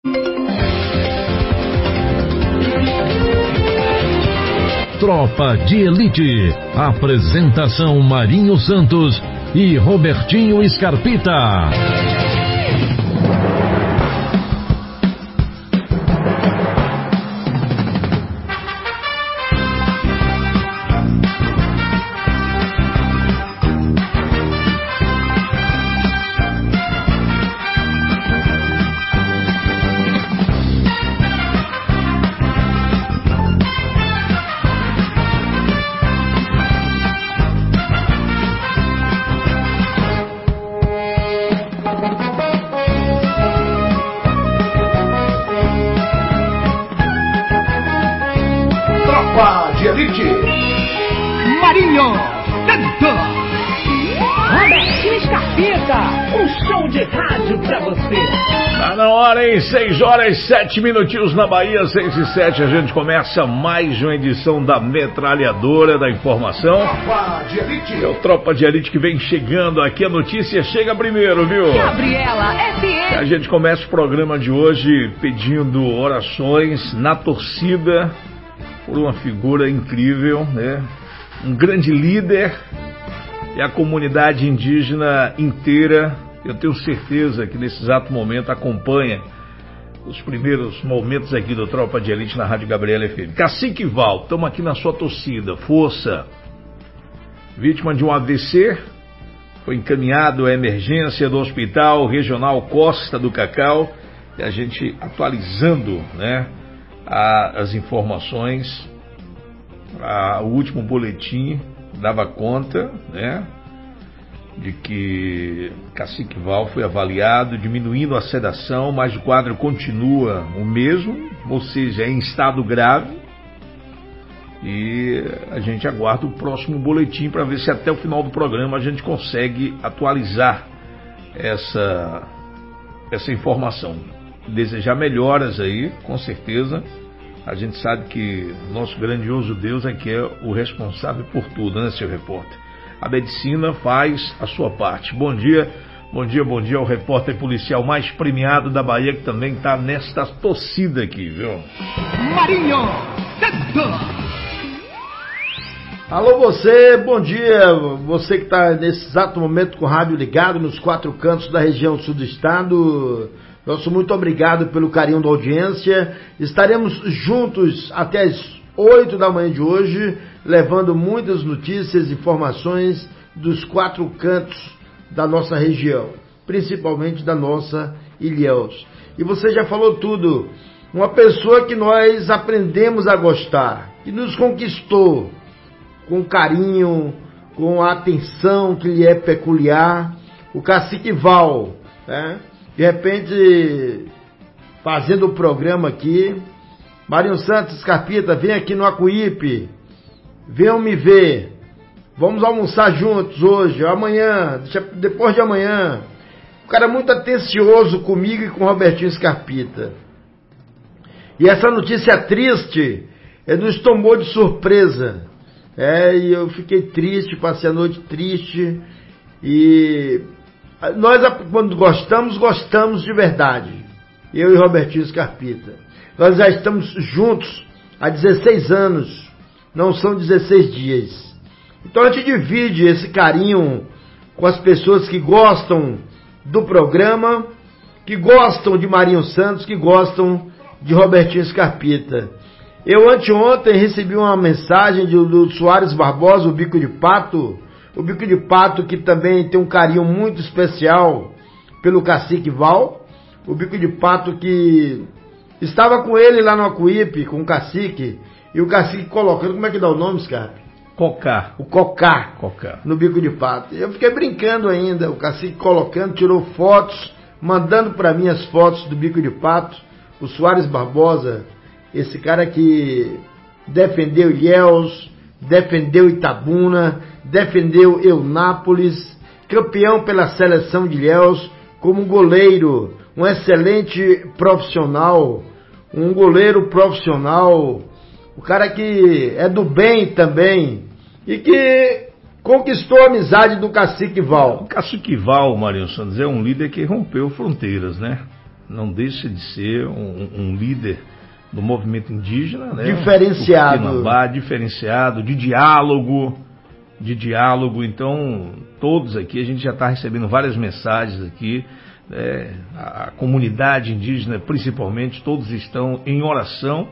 Tropa de Elite. Apresentação Marinho Santos e Robertinho Scarpita. Tropa de Elite. Marinho Santos. Robertinho Scarpita. Um show de rádio pra você. Tá na hora, hein? 6 horas 7 minutinhos na Bahia, 6 e 7. A gente começa mais uma edição da Metralhadora da Informação. Tropa de Elite. É o Tropa de Elite que vem chegando aqui. A notícia chega primeiro, viu? Gabriela FM. A gente começa o programa de hoje pedindo orações na torcida por uma figura incrível, né? Um grande líder, e a comunidade indígena inteira, eu tenho certeza que nesse exato momento acompanha os primeiros momentos aqui do Tropa de Elite na Rádio Gabriela FM. Cacique Val, estamos aqui na sua torcida, força. Vítima de um AVC, foi encaminhado à emergência do Hospital Regional Costa do Cacau, e a gente atualizando, né, as informações. O último boletim dava conta, né, de que Cacique Val foi avaliado, diminuindo a sedação, mas o quadro continua o mesmo, ou seja, é em estado grave. E a gente aguarda o próximo boletim para ver se até o final do programa a gente consegue atualizar essa informação. Desejar melhoras aí, com certeza. A gente sabe que nosso grandioso Deus é que é o responsável por tudo, né, seu repórter? A medicina faz a sua parte. Bom dia, bom dia, bom dia ao repórter policial mais premiado da Bahia, que também está nesta torcida aqui, viu? Marinho Santos. Alô você, bom dia, você que está nesse exato momento com o rádio ligado nos 4 cantos da região sul do estado. Nosso muito obrigado pelo carinho da audiência. Estaremos juntos até as 8 da manhã de hoje, levando muitas notícias e informações dos 4 cantos da nossa região, principalmente da nossa Ilhéus. E você já falou tudo, uma pessoa que nós aprendemos a gostar, que nos conquistou com carinho, com a atenção que lhe é peculiar, o Cacique Val, né? De repente, fazendo o programa aqui, Marinho Santos, Scarpita, vem aqui no Acuípe, venham me ver, vamos almoçar juntos hoje, amanhã, depois de amanhã. O cara é muito atencioso comigo e com o Robertinho Scarpita. E essa notícia triste nos tomou de surpresa. E eu fiquei triste, passei a noite triste, e nós, quando gostamos de verdade. Eu e Robertinho Scarpita. Nós já estamos juntos há 16 anos. Não são 16 dias. Então a gente divide esse carinho com as pessoas que gostam do programa, que gostam de Marinho Santos, que gostam de Robertinho Scarpita. Eu anteontem recebi uma mensagem do Soares Barbosa, o Bico de Pato. O Bico de Pato, que também tem um carinho muito especial pelo Cacique Val. O Bico de Pato que estava com ele lá no Acuípe, com o Cacique. E o Cacique colocando, como é que dá o nome, Scarpe? Cocá. O Cocá. No Bico de Pato. Eu fiquei brincando ainda, o Cacique colocando, tirou fotos, mandando para mim as fotos do Bico de Pato. O Soares Barbosa, esse cara que defendeu Ilhéus, defendeu Itabuna, defendeu Eunápolis, campeão pela seleção de Ilhéus, como goleiro, um excelente profissional, um goleiro profissional, o cara que é do bem também, e que conquistou a amizade do Cacique Val. O Cacique Val, Marinho Santos, é um líder que rompeu fronteiras, né? não deixa de ser um líder do movimento indígena, né? Diferenciado, de diálogo, então todos aqui, a gente já está recebendo várias mensagens aqui, a comunidade indígena principalmente, todos estão em oração,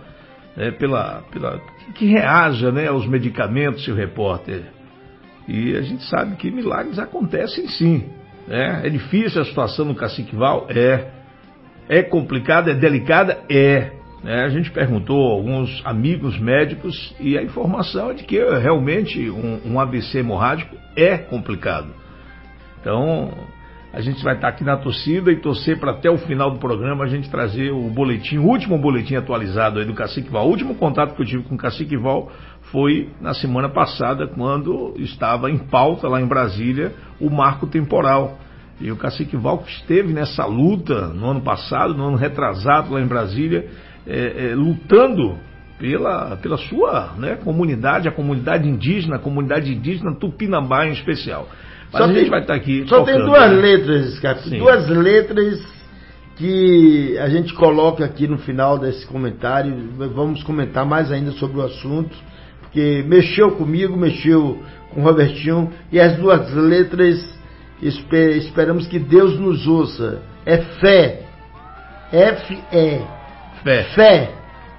que reaja, né, aos medicamentos, seu repórter, e a gente sabe que milagres acontecem sim, né? É difícil a situação no Caciqueval, é complicada, é delicada, a gente perguntou a alguns amigos médicos e a informação é de que realmente um AVC hemorrágico é complicado. Então, a gente vai estar aqui na torcida e torcer para até o final do programa a gente trazer o último boletim atualizado aí do Caciqueval. O último contato que eu tive com o Caciqueval foi na semana passada, quando estava em pauta lá em Brasília o marco temporal. E o Caciqueval que esteve nessa luta no ano passado, no ano retrasado lá em Brasília, lutando pela sua, né, comunidade, a comunidade indígena Tupinambá em especial. Mas a gente vai estar aqui só tocando, tem duas letras, Scarpita, duas letras que a gente coloca aqui no final desse comentário. Vamos comentar mais ainda sobre o assunto, porque mexeu comigo, mexeu com o Robertinho, e as duas letras esperamos que Deus nos ouça. É fé. F-E. Fé.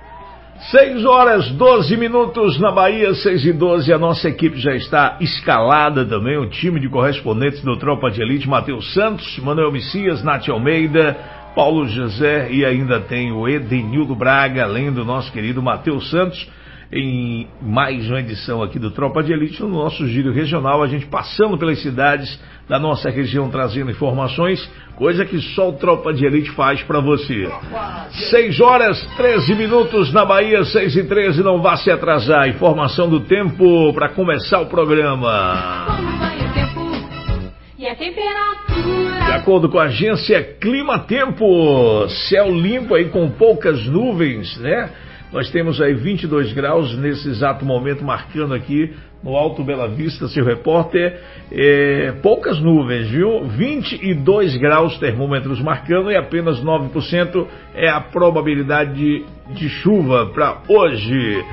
6h12 na Bahia, 6h12, a nossa equipe já está escalada também, o time de correspondentes do Tropa de Elite, Matheus Santos, Manuel Messias, Nath Almeida, Paulo José e ainda tem o Edenildo Braga, além do nosso querido Matheus Santos, em mais uma edição aqui do Tropa de Elite, no nosso giro regional, a gente passando pelas cidades da nossa região, trazendo informações, coisa que só o Tropa de Elite faz para você. 6h13 na Bahia, 6h13, não vá se atrasar. Informação do tempo para começar o programa. Como vai o tempo e a temperatura? De acordo com a agência Clima Tempo, céu limpo aí com poucas nuvens, né? Nós temos aí 22 graus nesse exato momento, marcando aqui no Alto Bela Vista, seu repórter. Poucas nuvens, viu? 22 graus termômetros marcando e apenas 9% é a probabilidade de chuva para hoje.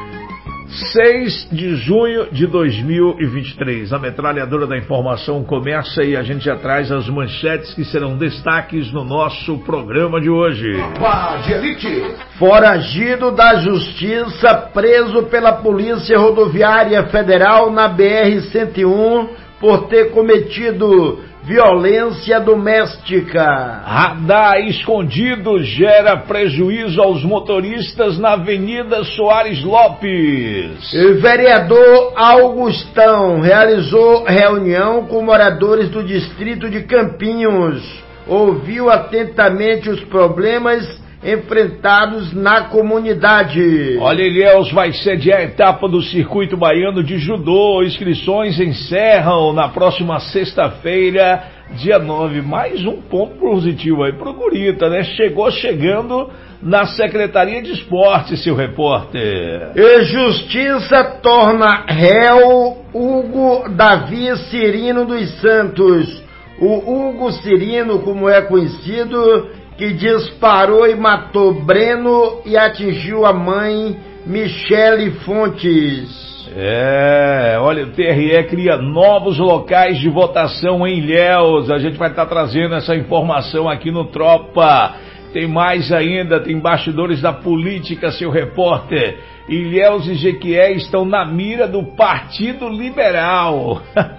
6 de junho de 2023. A metralhadora da informação começa e a gente já traz as manchetes que serão destaques no nosso programa de hoje. Foragido da Justiça preso pela Polícia Rodoviária Federal na BR-101 por ter cometido violência doméstica. Radar escondido gera prejuízo aos motoristas na Avenida Soares Lopes. O vereador Augustão realizou reunião com moradores do distrito de Campinhos. Ouviu atentamente os problemas enfrentados na comunidade. Olha, Ilhéus vai sediar a etapa do Circuito Baiano de Judô. Inscrições encerram na próxima sexta-feira, dia 9. Mais um ponto positivo aí pro Gurita, né? Chegando na Secretaria de Esporte, seu repórter. E Justiça torna réu Hugo Davi Cirino dos Santos. O Hugo Cirino, como é conhecido, que disparou e matou Breno e atingiu a mãe Michele Fontes. Olha, o TRE cria novos locais de votação em Ilhéus. A gente vai estar trazendo essa informação aqui no Tropa. Tem mais ainda, tem bastidores da política, seu repórter. Ilhéus e Jequié estão na mira do Partido Liberal.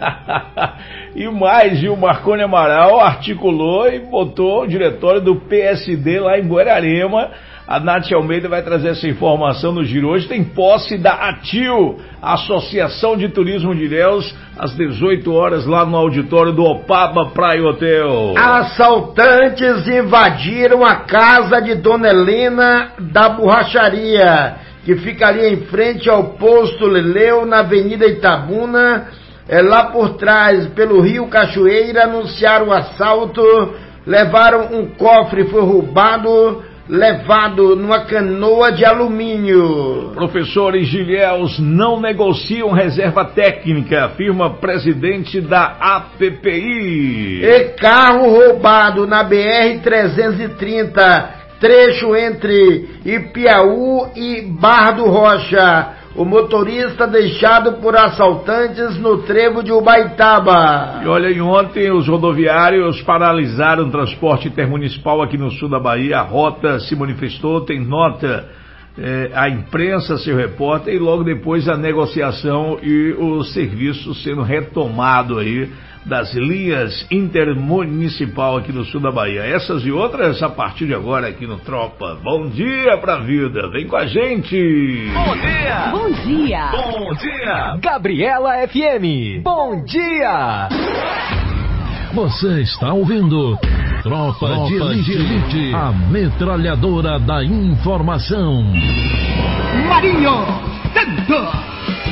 E mais, viu, Marconi Amaral articulou e botou o diretório do PSD lá em Buerarema. A Nath Almeida vai trazer essa informação no giro. Hoje tem posse da ATIL, Associação de Turismo de Ilhéus, às 18 horas lá no auditório do Opaba Praia Hotel. Assaltantes invadiram a casa de Dona Helena da Borracharia, que fica ali em frente ao posto Leleu, na Avenida Itabuna. Lá por trás, pelo Rio Cachoeira, anunciaram o assalto, levaram um cofre, foi roubado. levado numa canoa de alumínio. Professores de Ilhéus não negociam reserva técnica, afirma presidente da APPI. E carro roubado na BR-330, trecho entre Ipiaú e Barra do Rocha. O motorista deixado por assaltantes no trevo de Ubaitaba. E olha, e ontem os rodoviários paralisaram o transporte intermunicipal aqui no sul da Bahia. A rota se manifestou, tem nota, a imprensa, seu repórter, e logo depois a negociação e o serviço sendo retomado aí das linhas intermunicipal aqui no sul da Bahia. Essas e outras a partir de agora aqui no Tropa. Bom dia pra vida, vem com a gente! Bom dia! Bom dia! Bom dia! Gabriela FM, bom dia! Você está ouvindo Tropa de Elite, a metralhadora da informação. Marinho Santos!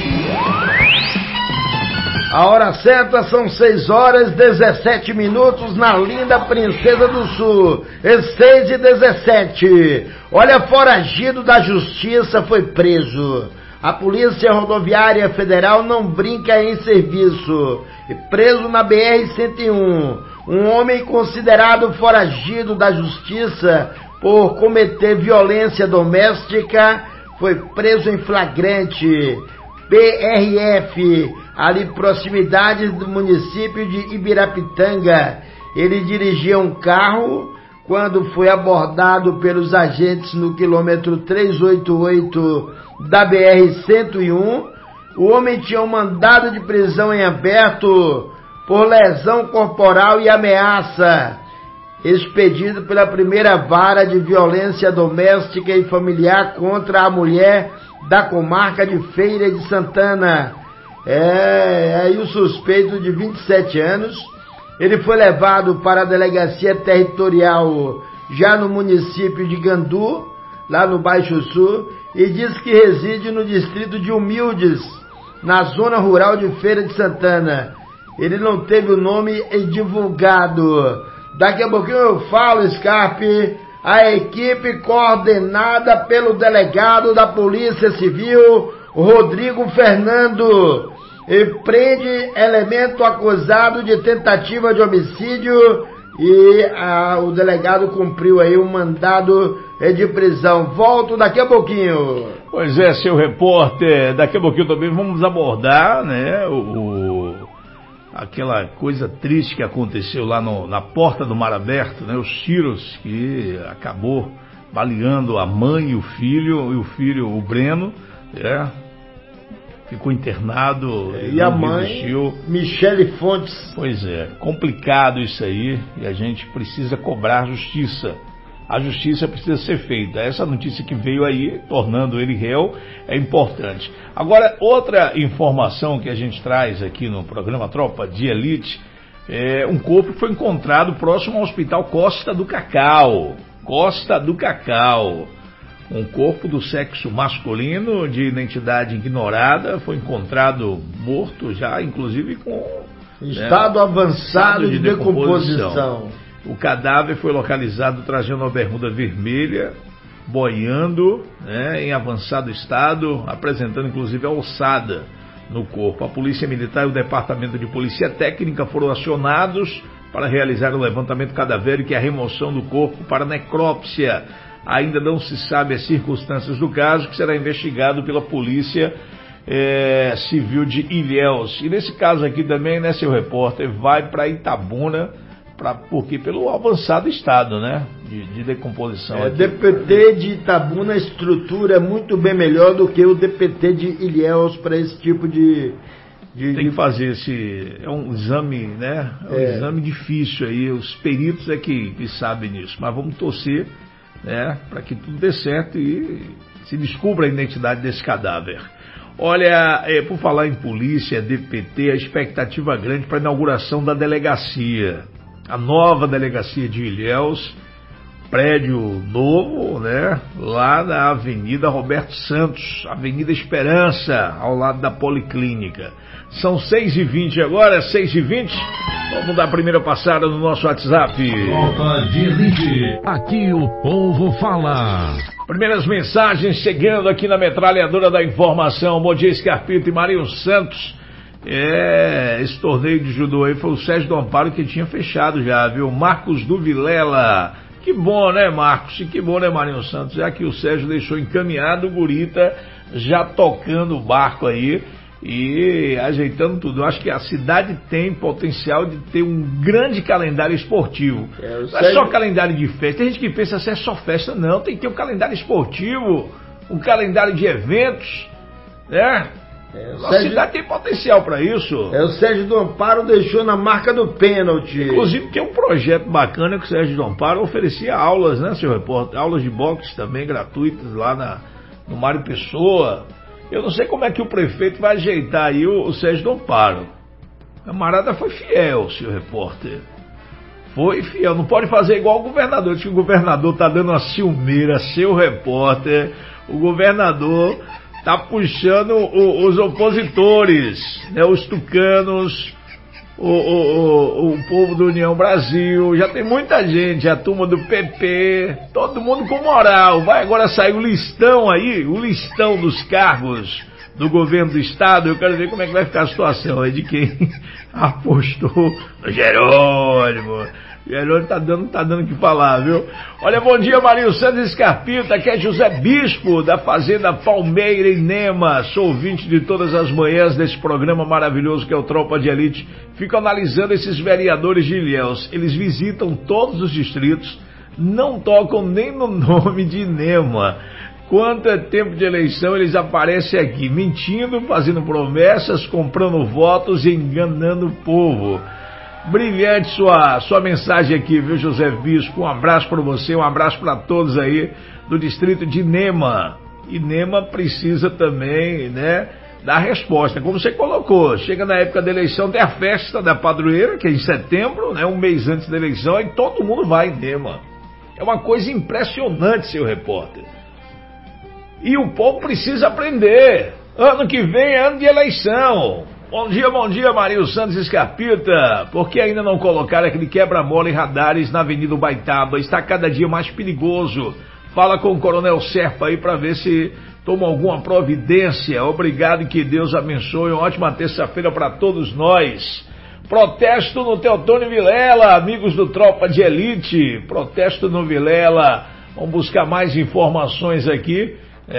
A hora certa são 6h17 na linda Princesa do Sul, 6h17. Olha, foragido da justiça foi preso. A Polícia Rodoviária Federal não brinca em serviço. Preso na BR-101, um homem considerado foragido da justiça por cometer violência doméstica foi preso em flagrante. PRF, ali proximidade do município de Ibirapitanga. Ele dirigia um carro quando foi abordado pelos agentes no quilômetro 388 da BR-101. O homem tinha um mandado de prisão em aberto por lesão corporal e ameaça, expedido pela primeira vara de violência doméstica e familiar contra a mulher da comarca de Feira de Santana. Aí o suspeito de 27 anos, ele foi levado para a delegacia territorial já no município de Gandu, lá no Baixo Sul, e diz que reside no distrito de Humildes, na zona rural de Feira de Santana. Ele não teve o nome divulgado. Daqui a pouquinho eu falo, Scarpe. A equipe coordenada pelo delegado da Polícia Civil, Rodrigo Fernando, e prende elemento acusado de tentativa de homicídio e o delegado cumpriu aí um mandado de prisão. Volto daqui a pouquinho. Pois é, seu repórter, daqui a pouquinho também vamos abordar, né, aquela coisa triste que aconteceu lá na porta do Mar Aberto, né? Os tiros que acabou baleando a mãe e o filho, o Breno, ficou internado. E a mãe, resistiu. Michele Fontes. Pois é, complicado isso aí, e a gente precisa cobrar justiça. A justiça precisa ser feita. Essa notícia que veio aí, tornando ele réu, é importante. Agora, outra informação que a gente traz aqui no programa Tropa de Elite, um corpo foi encontrado próximo ao Hospital Costa do Cacau. Costa do Cacau. Um corpo do sexo masculino, de identidade ignorada, foi encontrado morto já, inclusive com estado avançado de decomposição. O cadáver foi localizado trazendo uma bermuda vermelha, boiando, em avançado estado, apresentando inclusive a ossada no corpo. A Polícia Militar e o Departamento de Polícia Técnica foram acionados para realizar o levantamento cadavérico e a remoção do corpo para necrópsia. Ainda não se sabe as circunstâncias do caso, que será investigado pela Polícia Civil de Ilhéus. E nesse caso aqui também, né, seu repórter, vai para Itabuna, porque pelo avançado estado, né, de decomposição. DPT de Itabuna, a estrutura é muito bem melhor do que o DPT de Ilhéus para esse tipo de... Tem que fazer é um exame, né, um exame difícil aí, os peritos que sabem nisso, mas vamos torcer, né, para que tudo dê certo e se descubra a identidade desse cadáver. Olha, por falar em polícia, DPT, a expectativa grande para a inauguração da delegacia. A nova delegacia de Ilhéus, prédio novo, né? Lá na Avenida Roberto Santos, Avenida Esperança, ao lado da Policlínica. São 6h20 agora, 6h20. Vamos dar a primeira passada no nosso WhatsApp. Tropa de Elite. Aqui o povo fala. Primeiras mensagens chegando aqui na metralhadora da informação. Bom dia, Scarpito e Marinho Santos. Esse torneio de judô aí foi o Sérgio do Amparo que tinha fechado já, viu? Marcos do Vilela. Que bom, né, Marcos? E que bom, né, Marinho Santos? Já que o Sérgio deixou encaminhado, o Gurita já tocando o barco aí e ajeitando tudo. Eu acho que a cidade tem potencial de ter um grande calendário esportivo. Não é só calendário de festa. Tem gente que pensa assim, é só festa. Não, tem que ter um calendário esportivo, um calendário de eventos, né? A cidade tem potencial para isso. O Sérgio do Amparo deixou na marca do pênalti. Inclusive tem um projeto bacana que o Sérgio do Amparo oferecia aulas, né, seu repórter? Aulas de boxe também gratuitas lá no Mário Pessoa. Eu não sei como é que o prefeito vai ajeitar aí o Sérgio do Amparo. O camarada foi fiel, seu repórter. Foi fiel. Não pode fazer igual o governador. Diz que o governador tá dando uma ciumeira, seu repórter. O governador tá puxando os opositores, né, os tucanos, o povo do União Brasil. Já tem muita gente, a turma do PP, todo mundo com moral. Vai agora sair o listão aí, o listão dos cargos do governo do estado. Eu quero ver como é que vai ficar a situação aí de quem apostou no Jerônimo. Jerônimo tá dando o que falar, viu? Olha, bom dia, Marinho Santos Scarpita, aqui é José Bispo, da Fazenda Palmeira em Nema. Sou ouvinte de todas as manhãs desse programa maravilhoso que é o Tropa de Elite. Fico analisando esses vereadores de Ilhéus. Eles visitam todos os distritos, não tocam nem no nome de Nema. Quanto é tempo de eleição, eles aparecem aqui, mentindo, fazendo promessas, comprando votos e enganando o povo. Brilhante sua mensagem aqui, viu, José Bispo? Um abraço para você, um abraço para todos aí do distrito de Nema. E Nema precisa também, né, dar resposta. Como você colocou, chega na época da eleição, tem a festa da padroeira, que é em setembro, né, um mês antes da eleição, e todo mundo vai em Nema. É uma coisa impressionante, seu repórter. E o povo precisa aprender. Ano que vem é ano de eleição. Bom dia, Marinho Santos Scarpita. Por que ainda não colocaram aquele quebra-mola e radares na Avenida Ubaitaba? Está cada dia mais perigoso. Fala com o Coronel Serpa aí para ver se toma alguma providência. Obrigado e que Deus abençoe. Uma ótima terça-feira para todos nós. Protesto no Teotônio Vilela, amigos do Tropa de Elite. Protesto no Vilela. Vamos buscar mais informações aqui,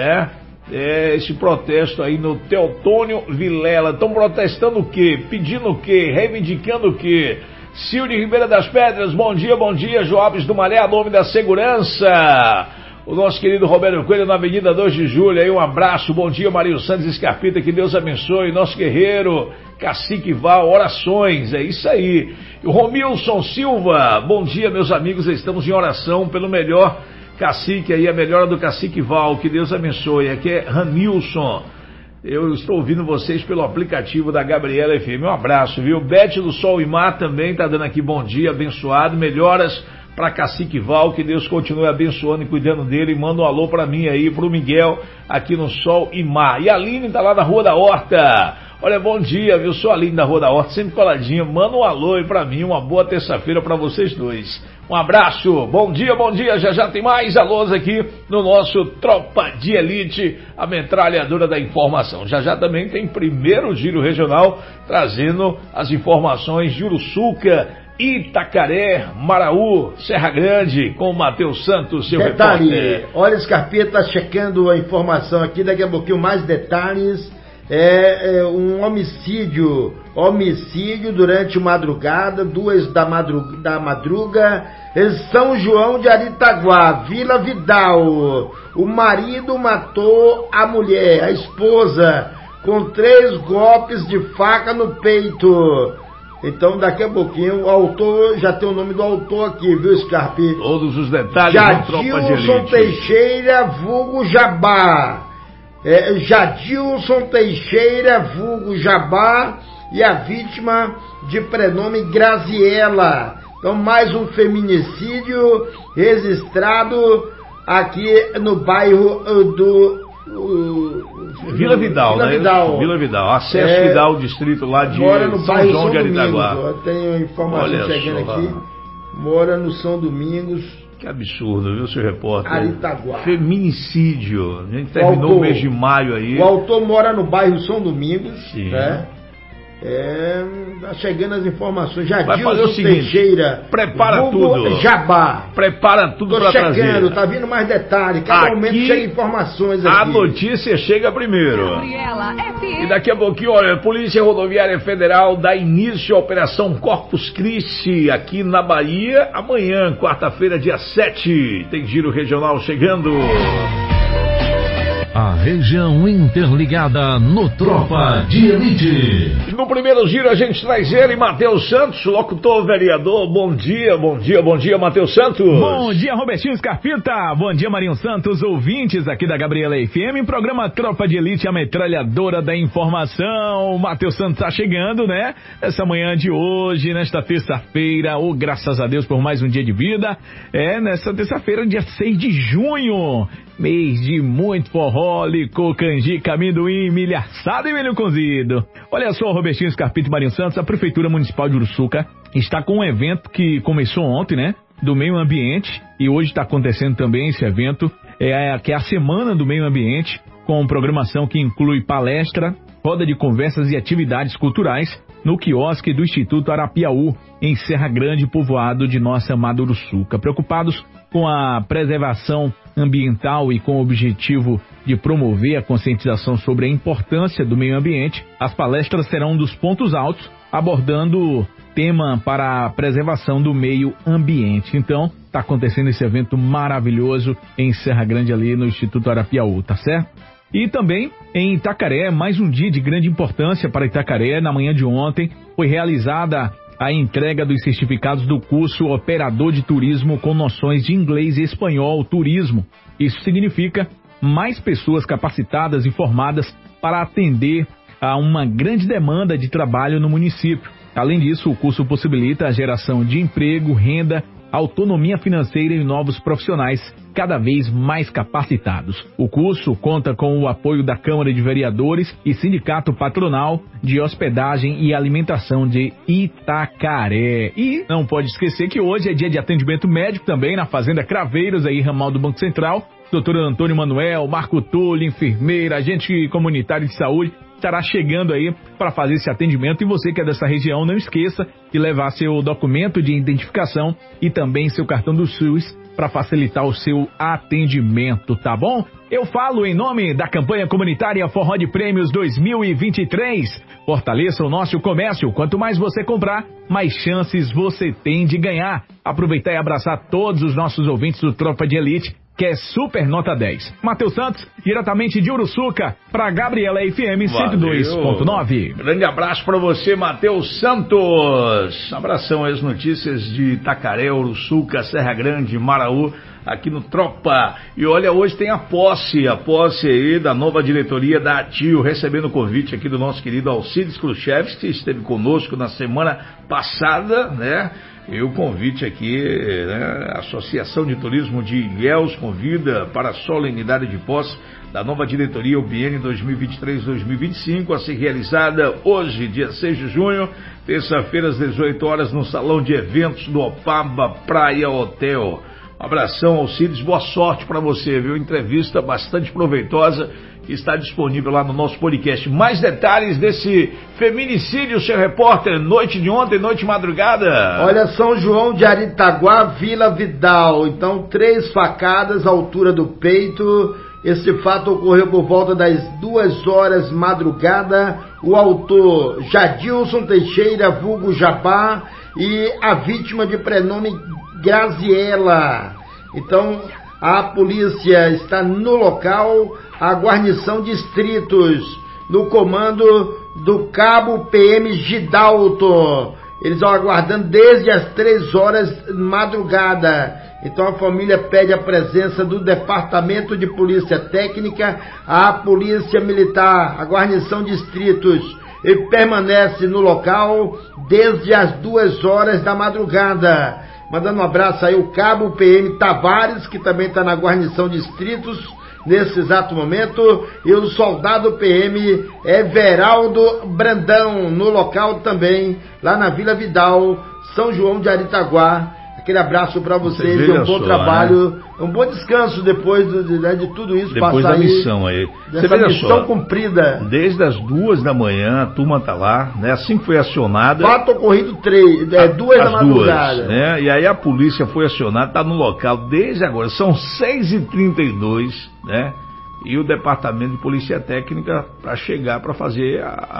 esse protesto aí no Teotônio Vilela. Estão protestando o quê? Pedindo o quê? Reivindicando o quê? Cil de Ribeira das Pedras, bom dia, Joabes do Malé, a nome da segurança. O nosso querido Roberto Coelho na Avenida 2 de Julho, aí um abraço, bom dia, Marinho Santos Scarpita, que Deus abençoe, nosso guerreiro, Cacique Val, orações, é isso aí. E o Romilson Silva, bom dia, meus amigos, estamos em oração pelo melhor Cacique aí, a melhora do Cacique Val, que Deus abençoe. Aqui é Ranilson, eu estou ouvindo vocês pelo aplicativo da Gabriela FM, um abraço, viu? Bete do Sol e Mar também está dando aqui bom dia, abençoado, melhoras para Cacique Val, que Deus continue abençoando e cuidando dele. Manda um alô para mim aí, pro Miguel, aqui no Sol e Mar. E a Aline tá lá na Rua da Horta. Olha, bom dia, viu? Sou a Aline da Rua da Horta, sempre coladinha. Manda um alô aí pra mim, uma boa terça-feira para vocês dois. Um abraço, bom dia, já tem mais alôs aqui no nosso Tropa de Elite, a metralhadora da informação. Já também tem primeiro giro regional, trazendo as informações de Uruçuca, Itacaré, Maraú, Serra Grande, com o Matheus Santos, seu repórter. Olha, Scarpeta tá checando a informação aqui, daqui a pouquinho mais detalhes. Um homicídio durante madrugada, 2 da madruga, em São João de Aritaguá, Vila Vidal. O marido matou a mulher, a esposa, com 3 golpes de faca no peito. Então daqui a pouquinho o autor, já tem o nome do autor aqui, viu, Scarpe? Todos os detalhes do Tropa de Elite. Jadilson Teixeira, vulgo Jabá. Jadilson Teixeira, vulgo Jabá, e a vítima de prenome Graziela. Então, mais um feminicídio registrado aqui no bairro do Vila Vidal, Vila né? Vidal. Vila Vidal, acesso Vidal, distrito lá de mora no São bairro João de Domingos. Aritaguá. Eu tenho informação Olha chegando só. aqui. Mora no São Domingos, Que absurdo, viu, seu repórter? Aritaguá. Feminicídio. A gente terminou autor- o mês de maio aí. O autor mora no bairro São Domingos, Sim. né? Tá chegando as informações. Vai fazer o Jadilson seguinte, Teixeira, prepara vulgo tudo. Jabá. Prepara tudo Tô para checando, trazer. tá vindo mais detalhes. Cada Aqui, momento chega informações A aqui. notícia chega primeiro. Gabriela FM. E daqui a pouquinho, olha, a Polícia Rodoviária Federal dá início à Operação Corpus Christi aqui na Bahia. Amanhã, quarta-feira, dia 7, tem giro regional chegando. A região interligada no Tropa de Elite. E no primeiro giro a gente traz ele, Matheus Santos, locutor vereador. Bom dia, Matheus Santos. Bom dia, Robertinho Scarpita. Bom dia, Marinho Santos, ouvintes aqui da Gabriela FM, programa Tropa de Elite, a metralhadora da informação. O Matheus Santos tá chegando, né? Essa manhã de hoje, nesta terça-feira, graças a Deus por mais um dia de vida. Nessa terça-feira, dia 6 de junho. Mês de muito forró, licor, canjica, amendoim, milho assado e milho cozido. Olha só, Robertinho Scarpito e Marinho Santos, a Prefeitura Municipal de Uruçuca está com um evento que começou ontem, né? Do meio ambiente, e hoje está acontecendo também esse evento, que é a Semana do Meio Ambiente, com programação que inclui palestra, roda de conversas e atividades culturais no quiosque do Instituto Arapiaú, em Serra Grande, povoado de nossa amada Uruçuca. Preocupados com a preservação ambiental e com o objetivo de promover a conscientização sobre a importância do meio ambiente, as palestras serão um dos pontos altos, abordando tema para a preservação do meio ambiente. Então, está acontecendo esse evento maravilhoso em Serra Grande, ali no Instituto Arapiaú, tá certo? E também em Itacaré, mais um dia de grande importância para Itacaré. Na manhã de ontem foi realizada a entrega dos certificados do curso Operador de Turismo com noções de inglês e espanhol, turismo. Isso significa mais pessoas capacitadas e formadas para atender a uma grande demanda de trabalho no município. Além disso, o curso possibilita a geração de emprego, renda, autonomia financeira e novos profissionais cada vez mais capacitados. O curso conta com o apoio da Câmara de Vereadores e Sindicato Patronal de Hospedagem e Alimentação de Itacaré. E não pode esquecer que hoje é dia de atendimento médico também na Fazenda Craveiros, aí ramal do Banco Central. Doutor Antônio Manuel, Marco Túlio, enfermeira, agente comunitário de saúde, estará chegando aí para fazer esse atendimento. E você que é dessa região, não esqueça de levar seu documento de identificação e também seu cartão do SUS para facilitar o seu atendimento, tá bom? Eu falo em nome da campanha comunitária Forró de Prêmios 2023. Fortaleça o nosso comércio. Quanto mais você comprar, mais chances você tem de ganhar. Aproveitar e abraçar todos os nossos ouvintes do Tropa de Elite, que é super nota 10. Matheus Santos, diretamente de Uruçuca, para Gabriela FM 102.9. Grande abraço para você, Matheus Santos. Abração às notícias de Itacaré, Uruçuca, Serra Grande, Maraú, aqui no Tropa. E olha, hoje tem a posse aí da nova diretoria da ATIO, recebendo o convite aqui do nosso querido Alcides Khrushchev, que esteve conosco na semana passada, né? E o convite aqui, né, a Associação de Turismo de Ilhéus convida para a solenidade de posse da nova diretoria UBN 2023-2025, a ser realizada hoje, dia 6 de junho, terça-feira, às 18 horas, no Salão de Eventos do Opaba Praia Hotel. Um abração, Alcides, boa sorte para você, viu? Entrevista bastante proveitosa, que está disponível lá no nosso podcast. Mais detalhes desse feminicídio, seu repórter, noite de ontem, noite de madrugada. Olha, São João de Aritaguá, Vila Vidal. Então, 3 facadas à altura do peito. Esse fato ocorreu por volta das 2 horas madrugada. O autor, Jadilson Teixeira, vulgo Jabá, e a vítima de prenome Graziela. Então, a polícia está no local, a guarnição distritos, no comando do cabo PM Gidalto. Eles estão aguardando desde as 3 horas madrugada. Então a família pede a presença do Departamento de Polícia Técnica, a Polícia Militar, a guarnição distritos e permanece no local desde as 2 horas da madrugada. Mandando um abraço aí o Cabo PM Tavares, que também está na guarnição distritos nesse exato momento, e o soldado PM Everaldo Brandão, no local também, lá na Vila Vidal, São João de Aritaguá. Aquele abraço para vocês, um bom trabalho, um bom descanso depois de tudo isso. Depois da missão aí. Dessa missão cumprida. Desde as 2 da manhã, a turma tá lá, né? Assim que foi acionada. Fato ocorrido 2 da madrugada. Né? E aí a polícia foi acionada, tá no local desde agora, são 6h32, né? E o departamento de polícia técnica para chegar para fazer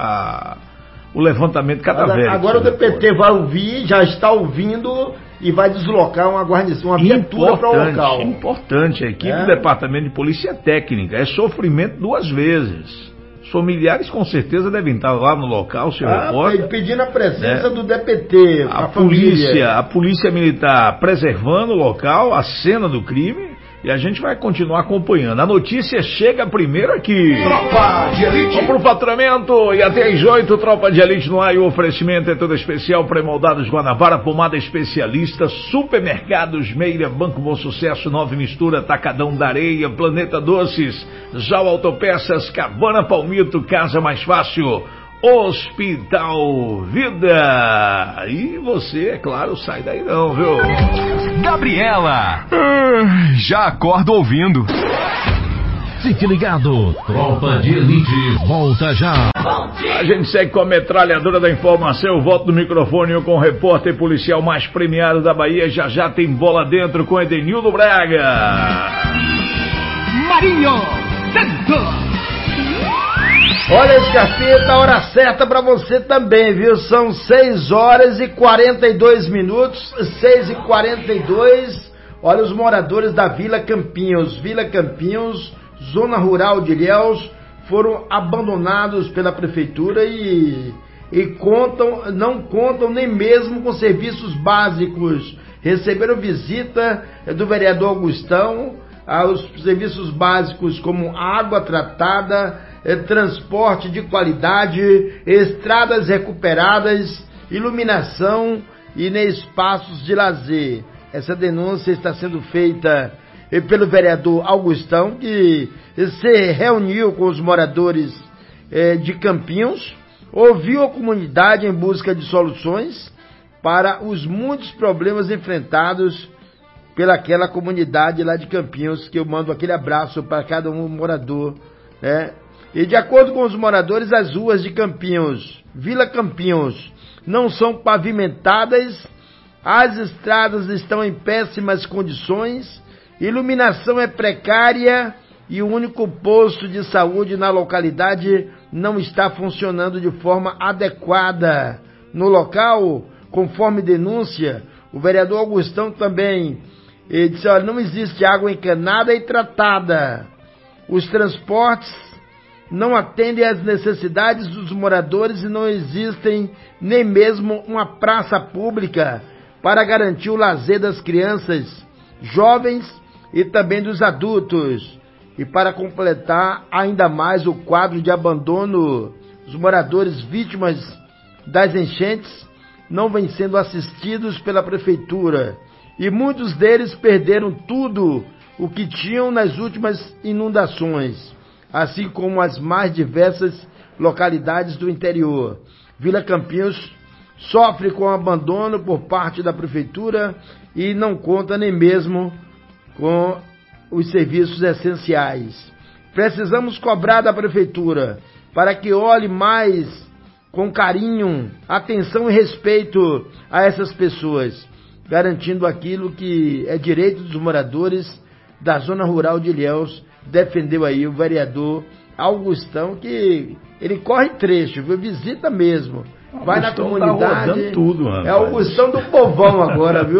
o levantamento cadavérico. Agora o DPT vai ouvir, já está ouvindo e vai deslocar uma guarnição, uma viatura para o local. Importante, a equipe do departamento de polícia técnica, é sofrimento 2 vezes. Os familiares com certeza devem estar lá no local, senhor repórter. Pedindo a presença do DPT, a polícia militar preservando o local, a cena do crime. E a gente vai continuar acompanhando. A notícia chega primeiro aqui. Tropa de Elite. Vamos pro faturamento. E até às 8, Tropa de Elite no ar. E o oferecimento é todo especial. Pré-moldados Guanabara, pomada especialista. Supermercados Meira, Banco Bom Sucesso, Nova Mistura, Tacadão da Areia, Planeta Doces, Jau Autopeças, Cabana Palmito, Casa Mais Fácil, Hospital Vida. E você, é claro, sai daí não, viu? Gabriela, já acordo ouvindo. Fique ligado, Tropa de Elite volta já. A gente segue com a metralhadora da informação. Eu volto no microfone com o repórter policial mais premiado da Bahia. Já tem bola dentro com Edenildo Braga. Marinho, dentro. Olha, Scarpeta, a hora certa para você também, viu? São 6h42 minutos, 6h42. Olha, os moradores da Vila Campinhos, zona rural de Ilhéus, foram abandonados pela prefeitura e não contam nem mesmo com serviços básicos. Receberam visita do vereador Augustão aos serviços básicos como água tratada, transporte de qualidade, estradas recuperadas, iluminação e espaços de lazer. Essa denúncia está sendo feita pelo vereador Augustão, que se reuniu com os moradores de Campinhos, ouviu a comunidade em busca de soluções para os muitos problemas enfrentados pelaquela comunidade lá de Campinhos, que eu mando aquele abraço para cada um morador, né? E de acordo com os moradores, as ruas de Campinhos, Vila Campinhos, não são pavimentadas, as estradas estão em péssimas condições, iluminação é precária e o único posto de saúde na localidade não está funcionando de forma adequada. No local, conforme denúncia, o vereador Augustão também disse, olha, não existe água encanada e tratada. Os transportes não atendem às necessidades dos moradores e não existem nem mesmo uma praça pública para garantir o lazer das crianças, jovens e também dos adultos. E para completar ainda mais o quadro de abandono, os moradores vítimas das enchentes não vêm sendo assistidos pela prefeitura e muitos deles perderam tudo o que tinham nas últimas inundações, assim como as mais diversas localidades do interior. Vila Campinhos sofre com abandono por parte da prefeitura e não conta nem mesmo com os serviços essenciais. Precisamos cobrar da prefeitura para que olhe mais com carinho, atenção e respeito a essas pessoas, garantindo aquilo que é direito dos moradores da zona rural de Ilhéus. Defendeu aí o vereador Augustão, que ele corre trecho, viu? Visita mesmo, vai na comunidade. Tá rodando tudo, rapaz. É o Augustão do povão agora, viu?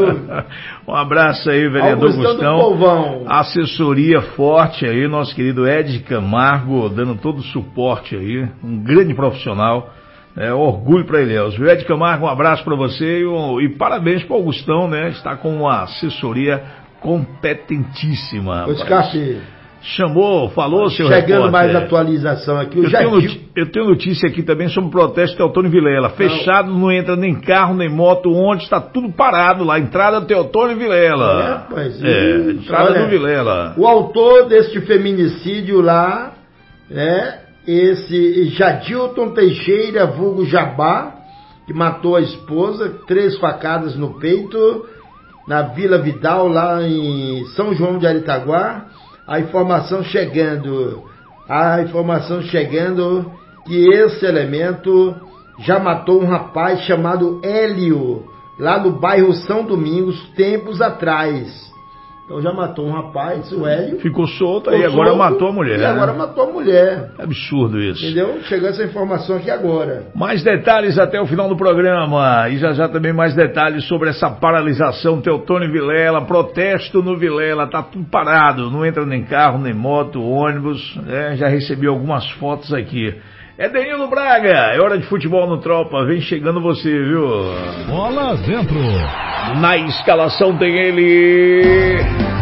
Um abraço aí, vereador Augustão do povão. Assessoria forte aí, nosso querido Ed Camargo, dando todo o suporte aí, um grande profissional. Orgulho para Ilhéus. Ed Camargo, um abraço para você e parabéns para o Augustão, né? Está com uma assessoria competentíssima. Chamou, falou, seu Chegando repórter. mais atualização aqui. Eu tenho notícia aqui também sobre o protesto do Teotônio Vilela. Fechado, não entra nem carro, nem moto, ônibus, está tudo parado lá. Entrada do Teotônio Vilela. Entrada do Vilela. O autor deste feminicídio lá, né, esse Jadilton Teixeira, vulgo Jabá, que matou a esposa, 3 facadas no peito, na Vila Vidal, lá em São João de Aritaguá. A informação chegando que esse elemento já matou um rapaz chamado Hélio, lá no bairro São Domingos, tempos atrás. Então já matou um rapaz, o Hélio. Ficou solto e agora matou a mulher. E agora matou a mulher. É absurdo isso. Entendeu? Chegou essa informação aqui agora. Mais detalhes até o final do programa. E já também mais detalhes sobre essa paralisação. Teotônio Vilela, protesto no Vilela. Tá tudo parado. Não entra nem carro, nem moto, ônibus. Né? Já recebi algumas fotos aqui. Edenildo Braga, é hora de futebol no Tropa. Vem chegando você, viu? Bola dentro. Na escalação tem ele.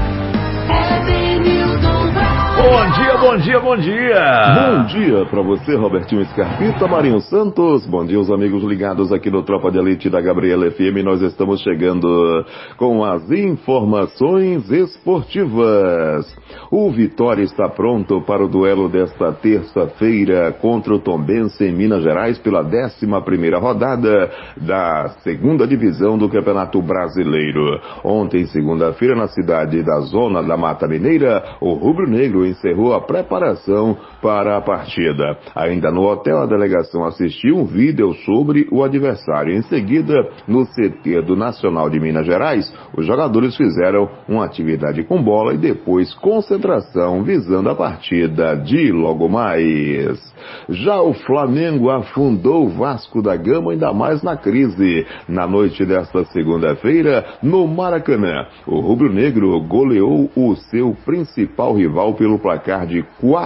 Bom dia, bom dia, bom dia. Bom dia pra você, Robertinho Scarpita, Marinho Santos. Bom dia, os amigos ligados aqui no Tropa de Elite da Gabriela FM. Nós estamos chegando com as informações esportivas. O Vitória está pronto para o duelo desta terça-feira contra o Tombense em Minas Gerais pela 11ª rodada da segunda divisão do Campeonato Brasileiro. Ontem, segunda-feira, na cidade da Zona da Mata Mineira, o Rubro Negro encerrou a preparação para a partida. Ainda no hotel, a delegação assistiu um vídeo sobre o adversário. Em seguida, no CT do Nacional de Minas Gerais, os jogadores fizeram uma atividade com bola e depois concentração visando a partida de logo mais. Já o Flamengo afundou o Vasco da Gama ainda mais na crise. Na noite desta segunda-feira, no Maracanã, o rubro-negro goleou o seu principal rival pelo placar de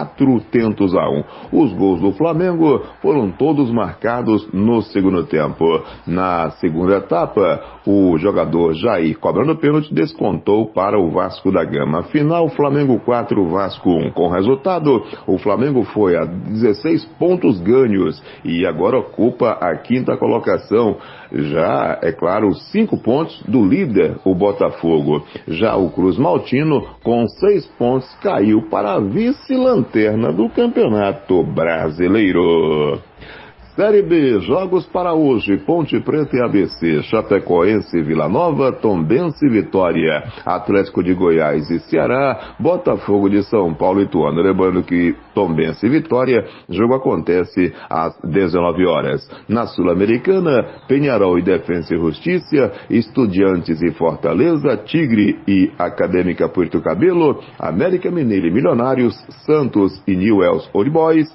4-1. Os gols do Flamengo foram todos marcados no segundo tempo. Na segunda etapa, o jogador Jair, cobrando pênalti, descontou para o Vasco da Gama. Final, Flamengo 4, Vasco 1. Com o resultado, o Flamengo foi a 16 pontos ganhos e agora ocupa a 5ª colocação. Já, é claro, 5 pontos do líder, o Botafogo. Já o Cruz Maltino, com 6 pontos, caiu para a vice-lanterna do Campeonato Brasileiro. Série B, jogos para hoje: Ponte Preta e ABC, Chapecoense e Vila Nova, Tombense e Vitória, Atlético de Goiás e Ceará, Botafogo de São Paulo e Ituano. Lembrando que Tombense e Vitória, jogo acontece às 19 horas. Na Sul-Americana, Peñarol e Defensa e Justiça, Estudiantes e Fortaleza, Tigre e Acadêmica Puerto Cabelo, América Mineiro e Milionários, Santos e Newell's Old Boys.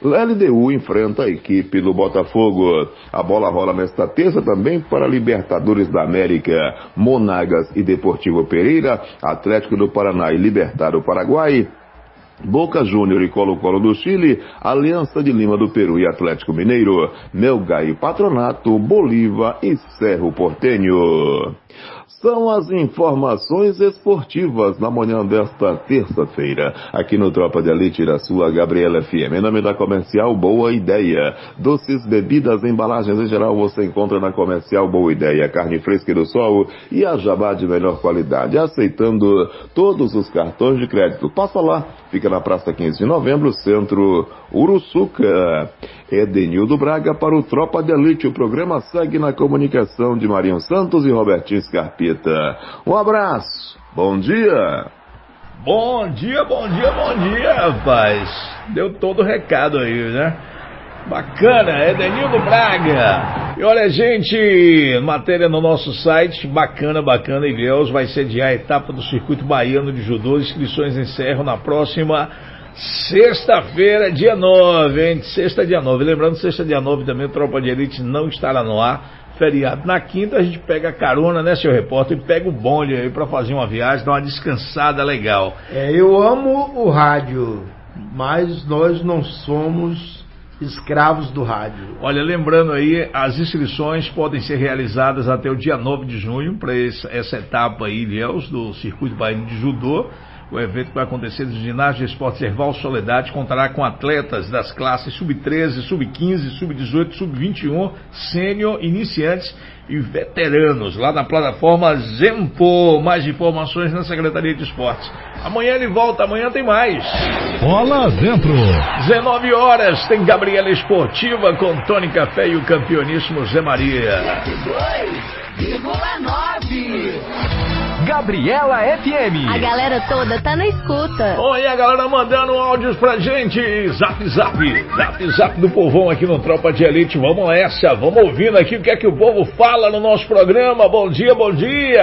LDU enfrenta a equipe do Botafogo. A bola rola nesta terça também para Libertadores da América. Monagas e Deportivo Pereira, Atlético do Paraná e Libertad do Paraguai, Boca Júnior e Colo-Colo do Chile, Aliança de Lima do Peru e Atlético Mineiro, Melgar e Patronato, Bolívar e Cerro Porteño. São as informações esportivas na manhã desta terça-feira, aqui no Tropa de Elite da sua Gabriela FM. Em nome da Comercial Boa Ideia. Doces, bebidas, embalagens em geral você encontra na Comercial Boa Ideia. Carne fresca do sol e a jabá de melhor qualidade, aceitando todos os cartões de crédito. Passa lá, fica na Praça 15 de Novembro, Centro Uruçuca. Edenildo Braga para o Tropa de Elite. O programa segue na comunicação de Marinho Santos e Robertinho Scarpita. Um abraço, bom dia. Bom dia, bom dia, bom dia, rapaz. Deu todo o recado aí, né? Bacana, Edenildo Braga. E olha, gente, matéria no nosso site, bacana, Ilhéus vai sediar a etapa do Circuito Baiano de Judô. Inscrições encerram na próxima sexta-feira, dia 9, hein? Sexta, dia 9. Lembrando, sexta, dia 9 também, o Tropa de Elite não estará no ar. Feriado. Na quinta a gente pega a carona, né, seu repórter, e pega o bonde aí pra fazer uma viagem, dar uma descansada legal. Eu amo o rádio, mas nós não somos escravos do rádio. Olha, lembrando aí, as inscrições podem ser realizadas até o dia 9 de junho para essa etapa aí, Ilhéus, do Circuito Baiano de Judô. O evento que vai acontecer no ginásio de esportes Erval Soledade contará com atletas das classes sub-13, sub-15, sub-18, sub-21, sênior, iniciantes e veteranos, lá na plataforma Zempo. Mais informações na Secretaria de Esportes. Amanhã ele volta, amanhã tem mais. Bola dentro. 19 horas, tem Gabriela Esportiva com Tony Café e o campeoníssimo Zé Maria. 2,9. Gabriela FM. A galera toda tá na escuta. Oi, a galera mandando áudios pra gente. Zap do povão aqui no Tropa de Elite. Vamos nessa, vamos ouvindo aqui o que é que o povo fala no nosso programa. Bom dia, bom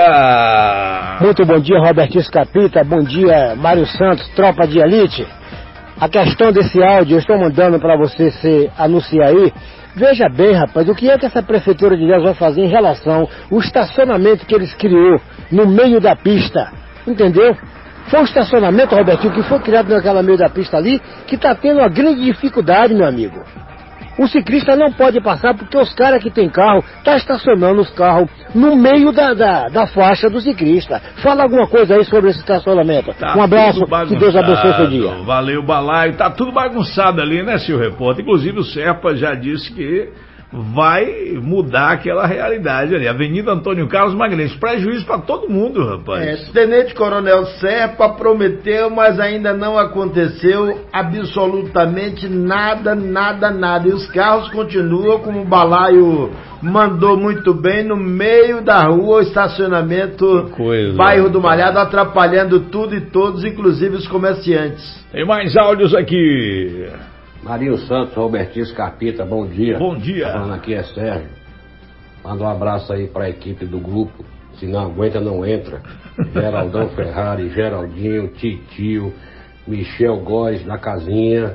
dia. Muito bom dia, Robertinho Capita. Bom dia, Mário Santos, Tropa de Elite. A questão desse áudio, eu estou mandando para você se anunciar aí. Veja bem, rapaz, o que é que essa Prefeitura de Ilhéus vai fazer em relação ao estacionamento que eles criou no meio da pista, entendeu? Foi um estacionamento, Robertinho, que foi criado naquela meio da pista ali, que está tendo uma grande dificuldade, meu amigo. O ciclista não pode passar porque os caras que tem carro estão estacionando os carros no meio da faixa do ciclista. Fala alguma coisa aí sobre esse estacionamento. Tá, um abraço, que Deus abençoe seu dia. Valeu, Balaio. Tá tudo bagunçado ali, né, senhor repórter? Inclusive o Serpa já disse que vai mudar aquela realidade ali. Avenida Antônio Carlos Magalhães. Prejuízo para todo mundo, rapaz. Tenente Coronel Serpa prometeu, mas ainda não aconteceu absolutamente nada. E os carros continuam, como o Balaio mandou muito bem, no meio da rua, o estacionamento, bairro do Malhado, atrapalhando tudo e todos, inclusive os comerciantes. Tem mais áudios aqui. Marinho Santos, Robertinho Capita, bom dia. Bom dia. Falando aqui é Sérgio. Manda um abraço aí pra equipe do grupo. Se não aguenta, não entra. Geraldão Ferrari, Geraldinho, Titio, Michel Góes da Casinha,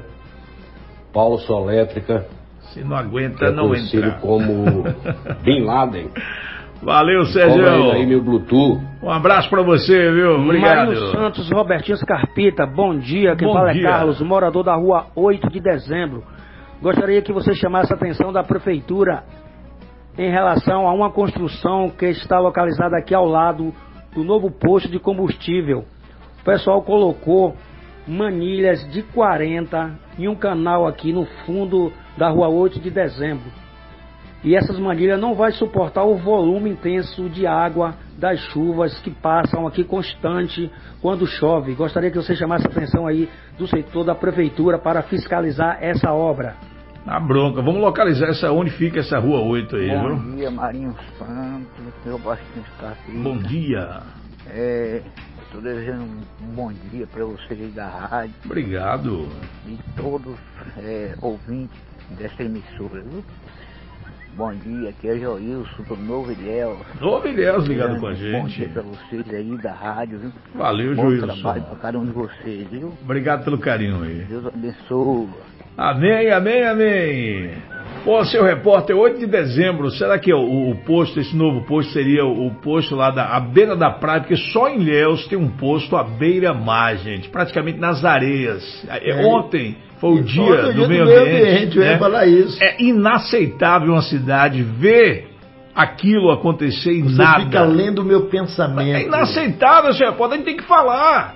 Paulo Solétrica. Se não aguenta, não entra. Como Bin Laden. Valeu, Sérgio. Aí meu Bluetooth. Um abraço pra você, viu? Obrigado. Marinho Santos, Robertinho Scarpita, bom dia. Quem fala é Carlos, morador da rua 8 de dezembro. Gostaria que você chamasse a atenção da prefeitura em relação a uma construção que está localizada aqui ao lado do novo posto de combustível. O pessoal colocou manilhas de 40 em um canal aqui no fundo da rua 8 de dezembro. E essas manilhas não vai suportar o volume intenso de água das chuvas que passam aqui constante quando chove. Gostaria que você chamasse a atenção aí do setor da prefeitura para fiscalizar essa obra. Na bronca, vamos localizar onde fica essa rua 8 aí, viu? Bom dia, Marinho Santos, meu baixinho está aqui. Bom dia. Estou desejando um bom dia para vocês aí da rádio. Obrigado. E todos ouvintes dessa emissora, viu? Bom dia, aqui é Joilson do Novo Ilhéus. Novo Ilhéus ligado com a gente. Bom dia pra vocês aí da rádio, viu? Valeu, bom Joilson. Trabalho pra cada um de vocês, viu? Obrigado pelo carinho aí. Deus abençoe. Amém, amém, amém. Pô, seu repórter, 8 de dezembro, será que o posto, esse novo posto seria o posto lá à beira da praia? Porque só em Ilhéus tem um posto à beira-mar, gente, praticamente nas areias. Ontem foi o dia do meio ambiente, né? Falar isso. É inaceitável uma cidade ver aquilo acontecer e nada. Você fica lendo o meu pensamento. É inaceitável, seu repórter, a gente tem que falar.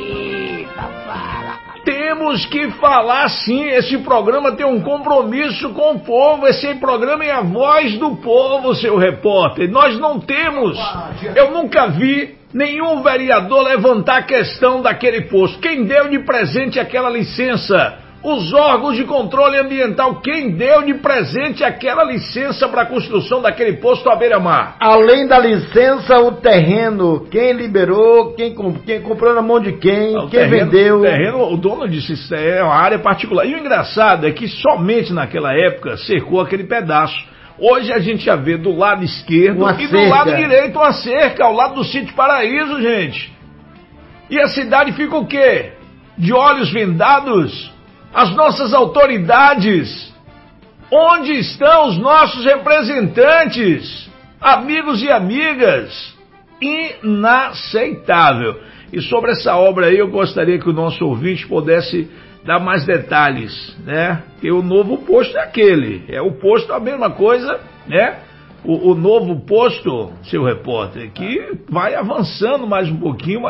Temos que falar sim, esse programa tem um compromisso com o povo, esse programa é a voz do povo, seu repórter. Nós não temos, eu nunca vi nenhum vereador levantar a questão daquele posto. Quem deu de presente aquela licença? Os órgãos de controle ambiental, quem deu de presente aquela licença para a construção daquele posto à beira-mar? Além da licença, o terreno, quem liberou, quem comprou na mão de quem vendeu. O terreno, o dono disse, isso é uma área particular. E o engraçado é que somente naquela época cercou aquele pedaço. Hoje a gente já vê do lado esquerdo e do lado direito uma cerca, ao lado do Sítio Paraíso, gente. E a cidade fica o quê? De olhos vendados? As nossas autoridades, onde estão os nossos representantes, amigos e amigas? Inaceitável. E sobre essa obra aí, eu gostaria que o nosso ouvinte pudesse dar mais detalhes, né? Porque o novo posto é aquele, é o posto a mesma coisa, né? o novo posto, seu repórter, que vai avançando mais um pouquinho.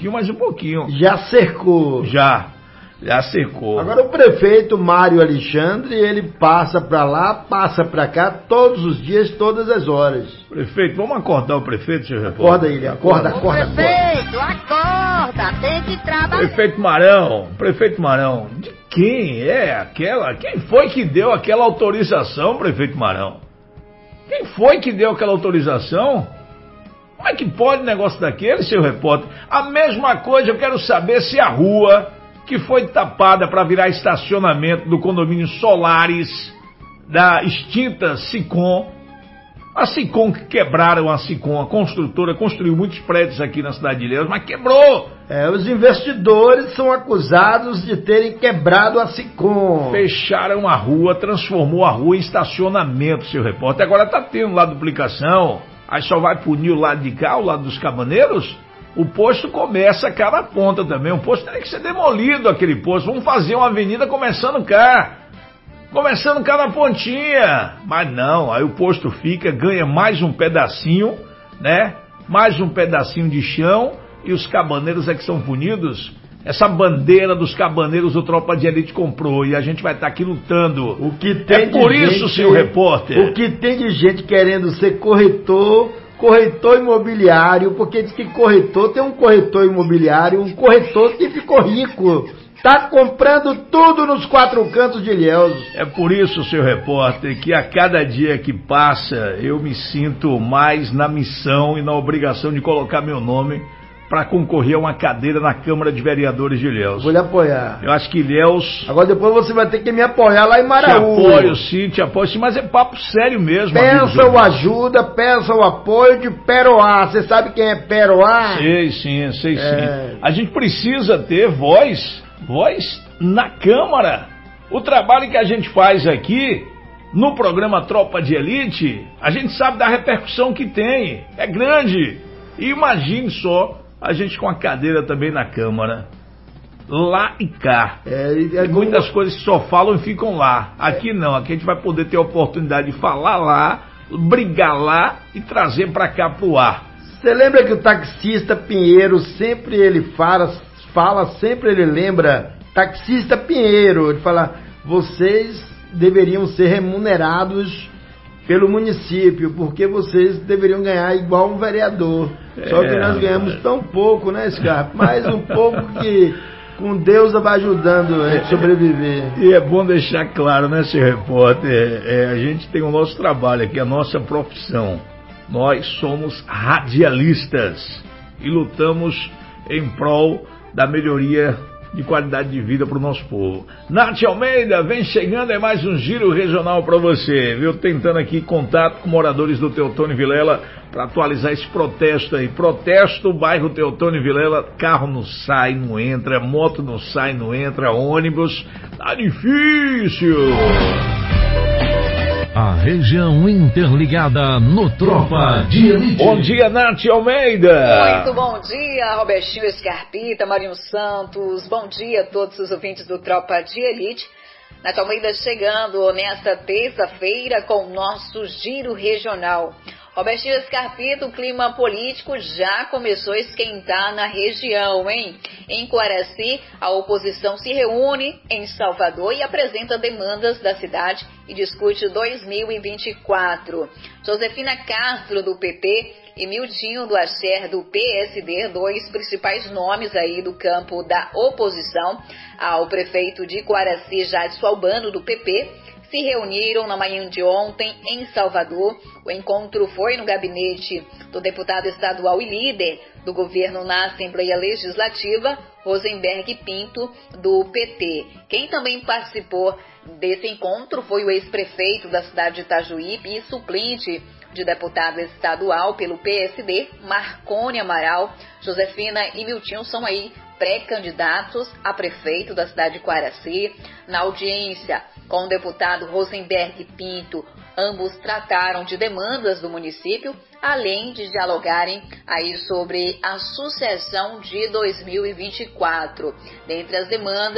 Já cercou. Já cercou. Agora o prefeito Mário Alexandre, ele passa pra lá, passa pra cá, todos os dias, todas as horas. Prefeito, vamos acordar o prefeito, seu repórter? Acorda ele, acorda. Prefeito, acorda, tem que trabalhar. Prefeito Marão, de quem é aquela? Quem foi que deu aquela autorização, prefeito Marão? Quem foi que deu aquela autorização? Como é que pode um negócio daquele, seu repórter? A mesma coisa, eu quero saber se a rua que foi tapada para virar estacionamento do condomínio Solares, da extinta Sicom, a Sicom que quebraram a construtora, construiu muitos prédios aqui na cidade de Ilhéus, mas quebrou. Os investidores são acusados de terem quebrado a Sicom. Fecharam a rua, transformou a rua em estacionamento, seu repórter. Agora tá tendo lá duplicação, aí só vai punir o lado de cá, o lado dos cabaneiros. O posto começa cá na ponta também. O posto tem que ser demolido, aquele posto. Vamos fazer uma avenida começando cá na pontinha. Mas não, aí o posto fica, ganha mais um pedacinho, né? Mais um pedacinho de chão, e os cabaneiros é que são punidos. Essa bandeira dos cabaneiros o Tropa de Elite comprou, e a gente vai estar aqui lutando. O que tem por isso, seu repórter. O que tem de gente querendo ser corretor imobiliário, porque diz que corretor tem um corretor imobiliário, um corretor que ficou rico. Tá comprando tudo nos 4 cantos de Ilhéus. É por isso, seu repórter, que a cada dia que passa eu me sinto mais na missão e na obrigação de colocar meu nome para concorrer a uma cadeira na Câmara de Vereadores de Ilhéus. Vou lhe apoiar. Eu acho que Ilhéus... Agora depois você vai ter que me apoiar lá em Maraú. Te apoio sim, mas é papo sério mesmo. Peça o ajuda, peça o apoio de Peroá. Você sabe quem é Peroá? Sei sim. A gente precisa ter voz na Câmara. O trabalho que a gente faz aqui no programa Tropa de Elite, a gente sabe da repercussão que tem. É grande. E imagine só a gente com a cadeira também na Câmara. Lá e cá. Muitas coisas que só falam e ficam lá. Aqui não, aqui a gente vai poder ter a oportunidade de falar lá, brigar lá e trazer pra cá pro ar. Você lembra que o taxista Pinheiro sempre ele sempre ele lembra, taxista Pinheiro, ele fala, vocês deveriam ser remunerados pelo município, porque vocês deveriam ganhar igual um vereador. Só que nós ganhamos tão pouco, né, Scarpa? Mais um pouco que com Deus vai ajudando a gente sobreviver. E é bom deixar claro, né, seu repórter, a gente tem o nosso trabalho aqui, a nossa profissão. Nós somos radialistas e lutamos em prol da melhoria de qualidade de vida para o nosso povo. Nath Almeida, vem chegando, é mais um giro regional para você, viu? Tentando aqui contato com moradores do Teotônio Vilela para atualizar esse protesto aí. Protesto, bairro Teotônio Vilela, carro não sai, não entra, moto não sai, não entra, ônibus, tá difícil. A região interligada no Tropa de Elite. Bom dia, Nath Almeida. Muito bom dia, Robertinho Scarpita, Marinho Santos. Bom dia a todos os ouvintes do Tropa de Elite. Nath Almeida chegando nesta terça-feira com o nosso giro regional. Robertinho Scarpita, o clima político já começou a esquentar na região, hein? Em Coaraci, a oposição se reúne em Salvador e apresenta demandas da cidade e discute 2024. Josefina Castro, do PP, e Miltinho do Axer, do PSD, 2 principais nomes aí do campo da oposição ao prefeito de Coaraci, Jadson Albano, do PP, se reuniram na manhã de ontem em Salvador. O encontro foi no gabinete do deputado estadual e líder do governo na Assembleia Legislativa, Rosenberg Pinto, do PT. Quem também participou desse encontro foi o ex-prefeito da cidade de Itajuípe e suplente de deputado estadual pelo PSD, Marcone Amaral. Josefina e Miltinho são aí pré-candidatos a prefeito da cidade de Coaraci. Na audiência com o deputado Rosenberg Pinto, ambos trataram de demandas do município, além de dialogarem aí sobre a sucessão de 2024. Dentre as demandas,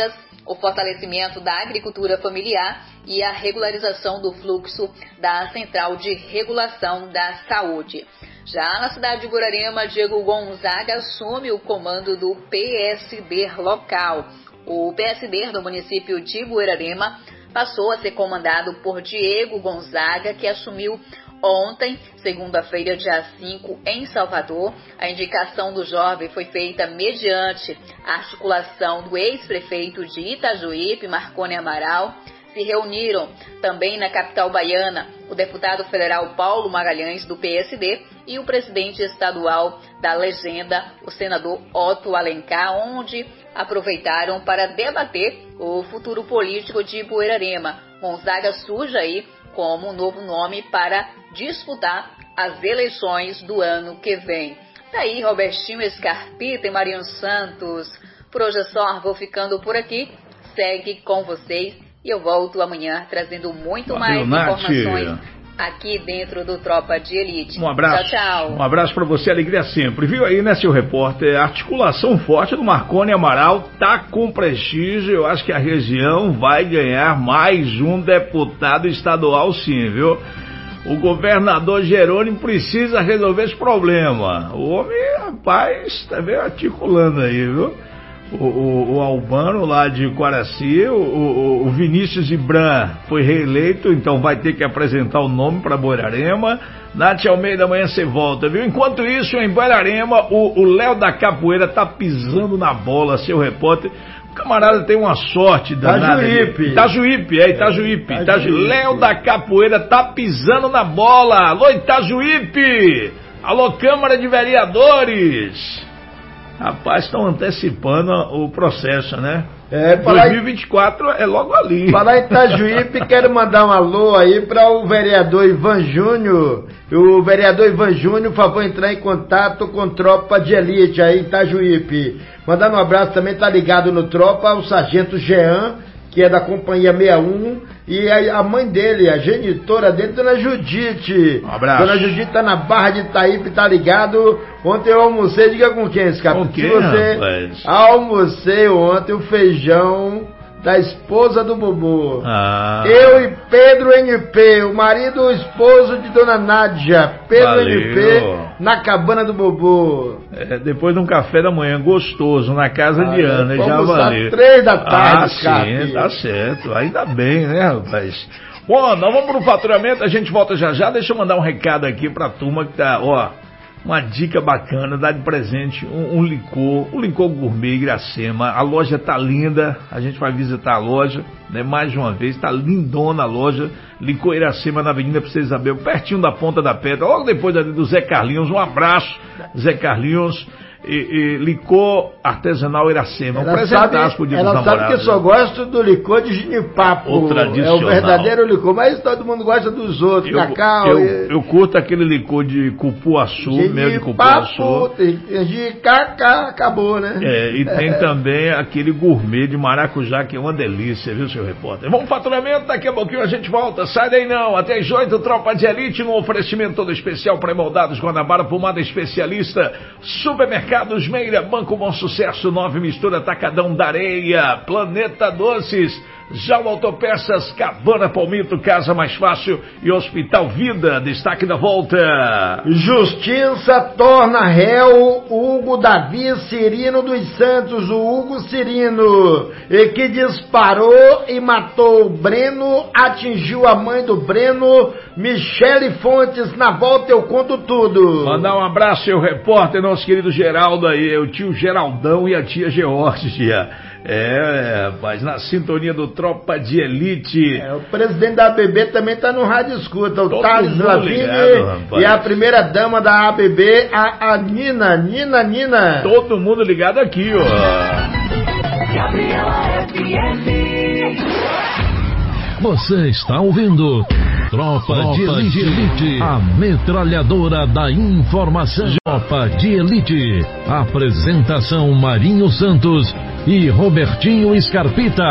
o fortalecimento da agricultura familiar e a regularização do fluxo da Central de Regulação da Saúde. Já na cidade de Guararema, Diego Gonzaga assume o comando do PSD local. O PSD do município de Guararema passou a ser comandado por Diego Gonzaga, que assumiu ontem, segunda-feira, dia 5, em Salvador. A indicação do jovem foi feita mediante a articulação do ex-prefeito de Itajuípe, Marconi Amaral. Se reuniram também na capital baiana o deputado federal Paulo Magalhães, do PSD, e o presidente estadual da Legenda, o senador Otto Alencar, onde aproveitaram para debater o futuro político de Guararema. Gonzaga surge aí como um novo nome para disputar as eleições do ano que vem. Daí, Robertinho Scarpita e Marinho Santos. Por hoje é só, vou ficando por aqui. Segue com vocês e eu volto amanhã trazendo muito mais informações aqui dentro do Tropa de Elite. Um abraço. Tchau, tchau. Um abraço para você, alegria sempre. Viu aí, né, seu repórter? A articulação forte do Marconi Amaral tá com prestígio. Eu acho que a região vai ganhar mais um deputado estadual, sim, viu? O governador Jerônimo precisa resolver esse problema. O homem, rapaz, tá bem articulando aí, viu? O Albano lá de Quaraci, o Vinícius Ibran foi reeleito, então vai ter que apresentar o nome para Guararema. Nath Almeida, amanhã você volta, viu? Enquanto isso, em Guararema, o Léo da Capoeira tá pisando na bola, seu repórter. O camarada tem uma sorte danada. Itajuípe. Léo da Capoeira tá pisando na bola. Alô, Itajuípe! Alô, Câmara de Vereadores! Rapaz, estão antecipando o processo, né? 2024 é logo ali. Falar em Itajuípe, quero mandar um alô aí para o vereador Ivan Júnior. O vereador Ivan Júnior, por favor, entrar em contato com Tropa de Elite aí em Itajuípe. Mandando um abraço também, tá ligado no Tropa, o Sargento Jean, que é da Companhia 61, e a mãe dele, a genitora dele, Dona Judite. Um abraço. Dona Judite tá na Barra de Itaípe, tá ligado? Ontem eu almocei, diga com quem, Scarpa? Com quem, rapaz? Almocei ontem o feijão da esposa do Bubu. Eu e Pedro NP, o marido e o esposo de Dona Nádia. Pedro NP, na cabana do Bubu. Depois de um café da manhã gostoso na casa de Ana, já valeu. 3 da tarde, sim, tá certo. Ainda bem, né, rapaz? Bom, nós vamos pro faturamento, a gente volta já já. Deixa eu mandar um recado aqui pra turma que tá, uma dica bacana, dá de presente um licor, o licor gourmet Iracema. A loja tá linda, a gente vai visitar a loja, né, mais uma vez, tá lindona a loja, licor Iracema na Avenida Princesa Isabel, pertinho da Ponta da Pedra, logo depois ali do Zé Carlinhos. Um abraço, Zé Carlinhos. E licor artesanal Iracema. Ela sabe que eu só gosto do licor de ginipapo. O tradicional. É o verdadeiro licor, mas todo mundo gosta dos outros, cacau. Eu curto aquele licor de cupuaçu, meio de cupuaçu. De cacá, acabou, né? E tem também aquele gourmet de maracujá, que é uma delícia, viu, seu repórter? Vamos faturamento, daqui a pouquinho a gente volta. Sai daí não, até às 8, Tropa de Elite, no oferecimento todo especial para Moldados Guanabara, pomada especialista, supermercado Meira, Banco Bom Sucesso, 9 Mistura, Atacadão da Areia, Planeta Doces, Jal Autopeças, Cabana Palmito, Casa Mais Fácil e Hospital Vida. Destaque da volta. Justiça torna réu Hugo Davi Cirino dos Santos, o Hugo Cirino, que disparou e matou o Breno, atingiu a mãe do Breno, Michele Fontes. Na volta eu conto tudo. Mandar um abraço, seu repórter, nosso querido Geraldo aí, o tio Geraldão e a tia Geórgia. Rapaz, na sintonia do Tropa de Elite. O presidente da ABB também tá no rádio escuta, o Thales Lavini, e a primeira dama da ABB, a Nina. Todo mundo ligado aqui, Gabriela FM. Você está ouvindo Tropa de Elite, a metralhadora da informação. Tropa de Elite, apresentação Marinho Santos e Robertinho Scarpita.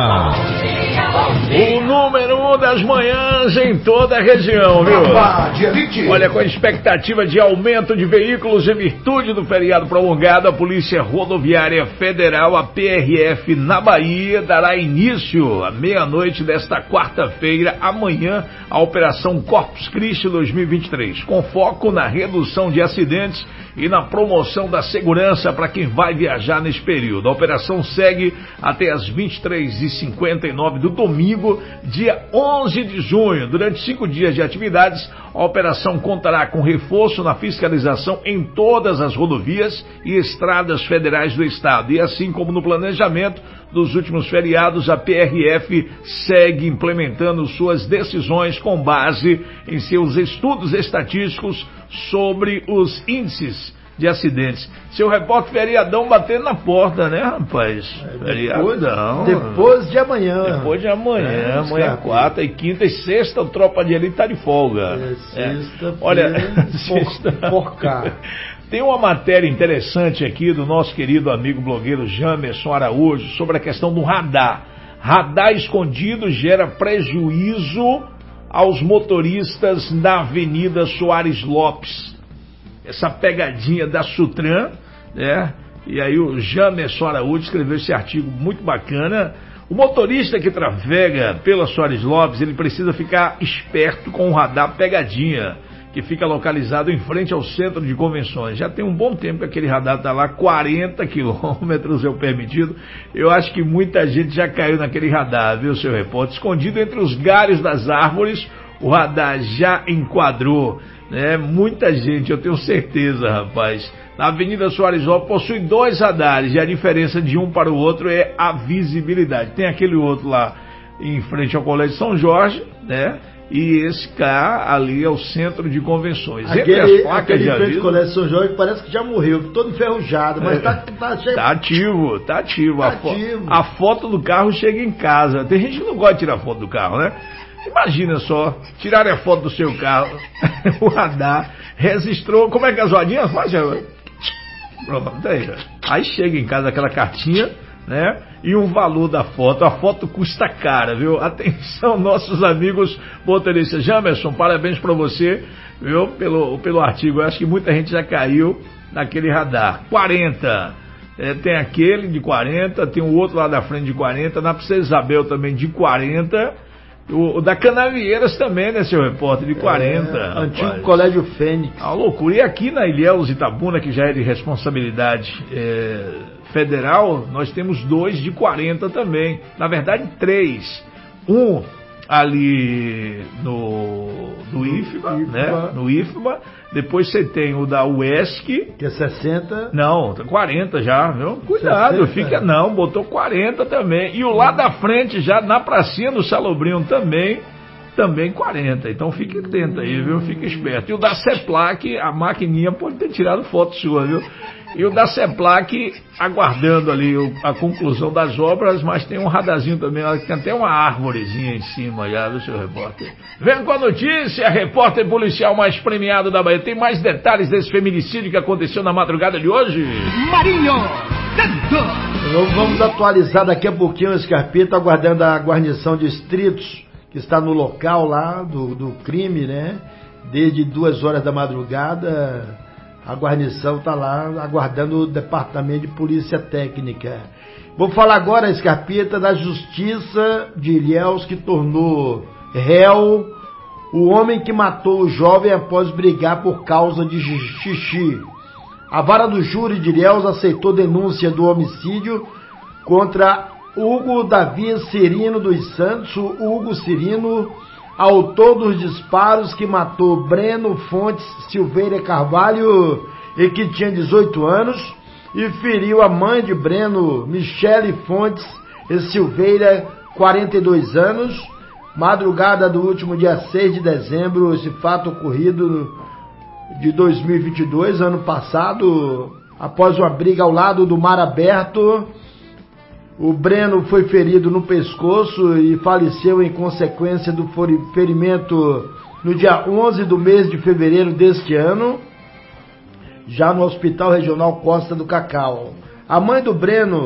O número 1 das manhãs em toda a região, viu? Olha, com a expectativa de aumento de veículos em virtude do feriado prolongado, a Polícia Rodoviária Federal, a PRF, na Bahia, dará início à meia-noite desta quarta-feira, amanhã, à Operação Corpus Christi 2023, com foco na redução de acidentes e na promoção da segurança para quem vai viajar nesse período. A operação segue até as 23h59 do domingo, dia 11 de junho. Durante 5 dias de atividades, a operação contará com reforço na fiscalização em todas as rodovias e estradas federais do estado. E assim como no planejamento dos últimos feriados, a PRF segue implementando suas decisões com base em seus estudos estatísticos sobre os índices de acidentes. Seu repórter feriadão batendo na porta, né, rapaz? Feriadão. Depois de amanhã. Depois de amanhã. Amanhã, quarta e quinta e sexta, o Tropa de Elite tá de folga. Sexta-feira. Olha, sexta. Tem uma matéria interessante aqui do nosso querido amigo blogueiro Jamerson Araújo sobre a questão do radar. Radar escondido gera prejuízo aos motoristas na Avenida Soares Lopes. Essa pegadinha da Sutran, né? E aí o Jamerson Araújo escreveu esse artigo muito bacana. O motorista que trafega pela Soares Lopes, ele precisa ficar esperto com o radar pegadinha, que fica localizado em frente ao centro de convenções. Já tem um bom tempo que aquele radar está lá, 40 quilômetros é o permitido. Eu acho que muita gente já caiu naquele radar, viu, seu repórter? Escondido entre os galhos das árvores, o radar já enquadrou, né? Muita gente, eu tenho certeza, rapaz. Na Avenida Soares Lopes possui 2 radares e a diferença de um para o outro é a visibilidade. Tem aquele outro lá em frente ao Colégio São Jorge, né? E esse cá ali é o centro de convenções. Aquele de frente ao Colégio São Jorge parece que já morreu, todo enferrujado, mas tá ativo. Tá ativo. A foto do carro chega em casa. Tem gente que não gosta de tirar foto do carro, né? Imagina só, tirarem a foto do seu carro, o radar registrou, como é que as rodinhas fazem? Pronto, aí chega em casa aquela cartinha, né? E um valor da foto. A foto custa cara, viu? Atenção, nossos amigos motoristas. Jamerson, parabéns pra você, viu? Pelo artigo. Eu acho que muita gente já caiu naquele radar. 40. Tem aquele de 40, tem o outro lá da frente de 40, na Princesa Isabel também de 40. O da Canavieiras também, né, seu repórter, de 40. Antigo Colégio Fênix. A loucura. E aqui na Ilhéus Itabuna, que já é de responsabilidade federal, nós temos 2 de 40 também. Na verdade, 3. Um ali no IFBA, né? No IFBA. Depois você tem o da UESC. Que é 60. Não, 40 já, viu? Cuidado, 60. Não, botou 40 também. E o lá da frente, já na pracinha do Salobrinho também 40. Então fique atento aí, viu? Fique esperto. E o da CEPLAC, a maquininha pode ter tirado foto sua, viu? E o da CEPLAC, aguardando ali a conclusão das obras, mas tem um radarzinho também, tem até uma árvorezinha em cima já, viu, seu repórter? Vem com a notícia, repórter policial mais premiado da Bahia. Tem mais detalhes desse feminicídio que aconteceu na madrugada de hoje? Marinho! Vamos atualizar daqui a pouquinho o Scarpita, aguardando a guarnição de distritos, que está no local lá do crime, né? Desde 2 horas da madrugada... A guarnição está lá aguardando o departamento de polícia técnica. Vou falar agora, Scarpita, da Justiça de Ilhéus, que tornou réu o homem que matou o jovem após brigar por causa de xixi. A vara do júri de Ilhéus aceitou denúncia do homicídio contra Hugo Davi Cirino dos Santos, Hugo Cirino, autor dos disparos que matou Breno Fontes Silveira Carvalho, e que tinha 18 anos, e feriu a mãe de Breno, Michele Fontes Silveira, 42 anos. Madrugada do último dia 6 de dezembro, esse fato ocorrido de 2022, ano passado, após uma briga ao lado do Mar Aberto. O Breno foi ferido no pescoço e faleceu em consequência do ferimento no dia 11 do mês de fevereiro deste ano, já no Hospital Regional Costa do Cacau. A mãe do Breno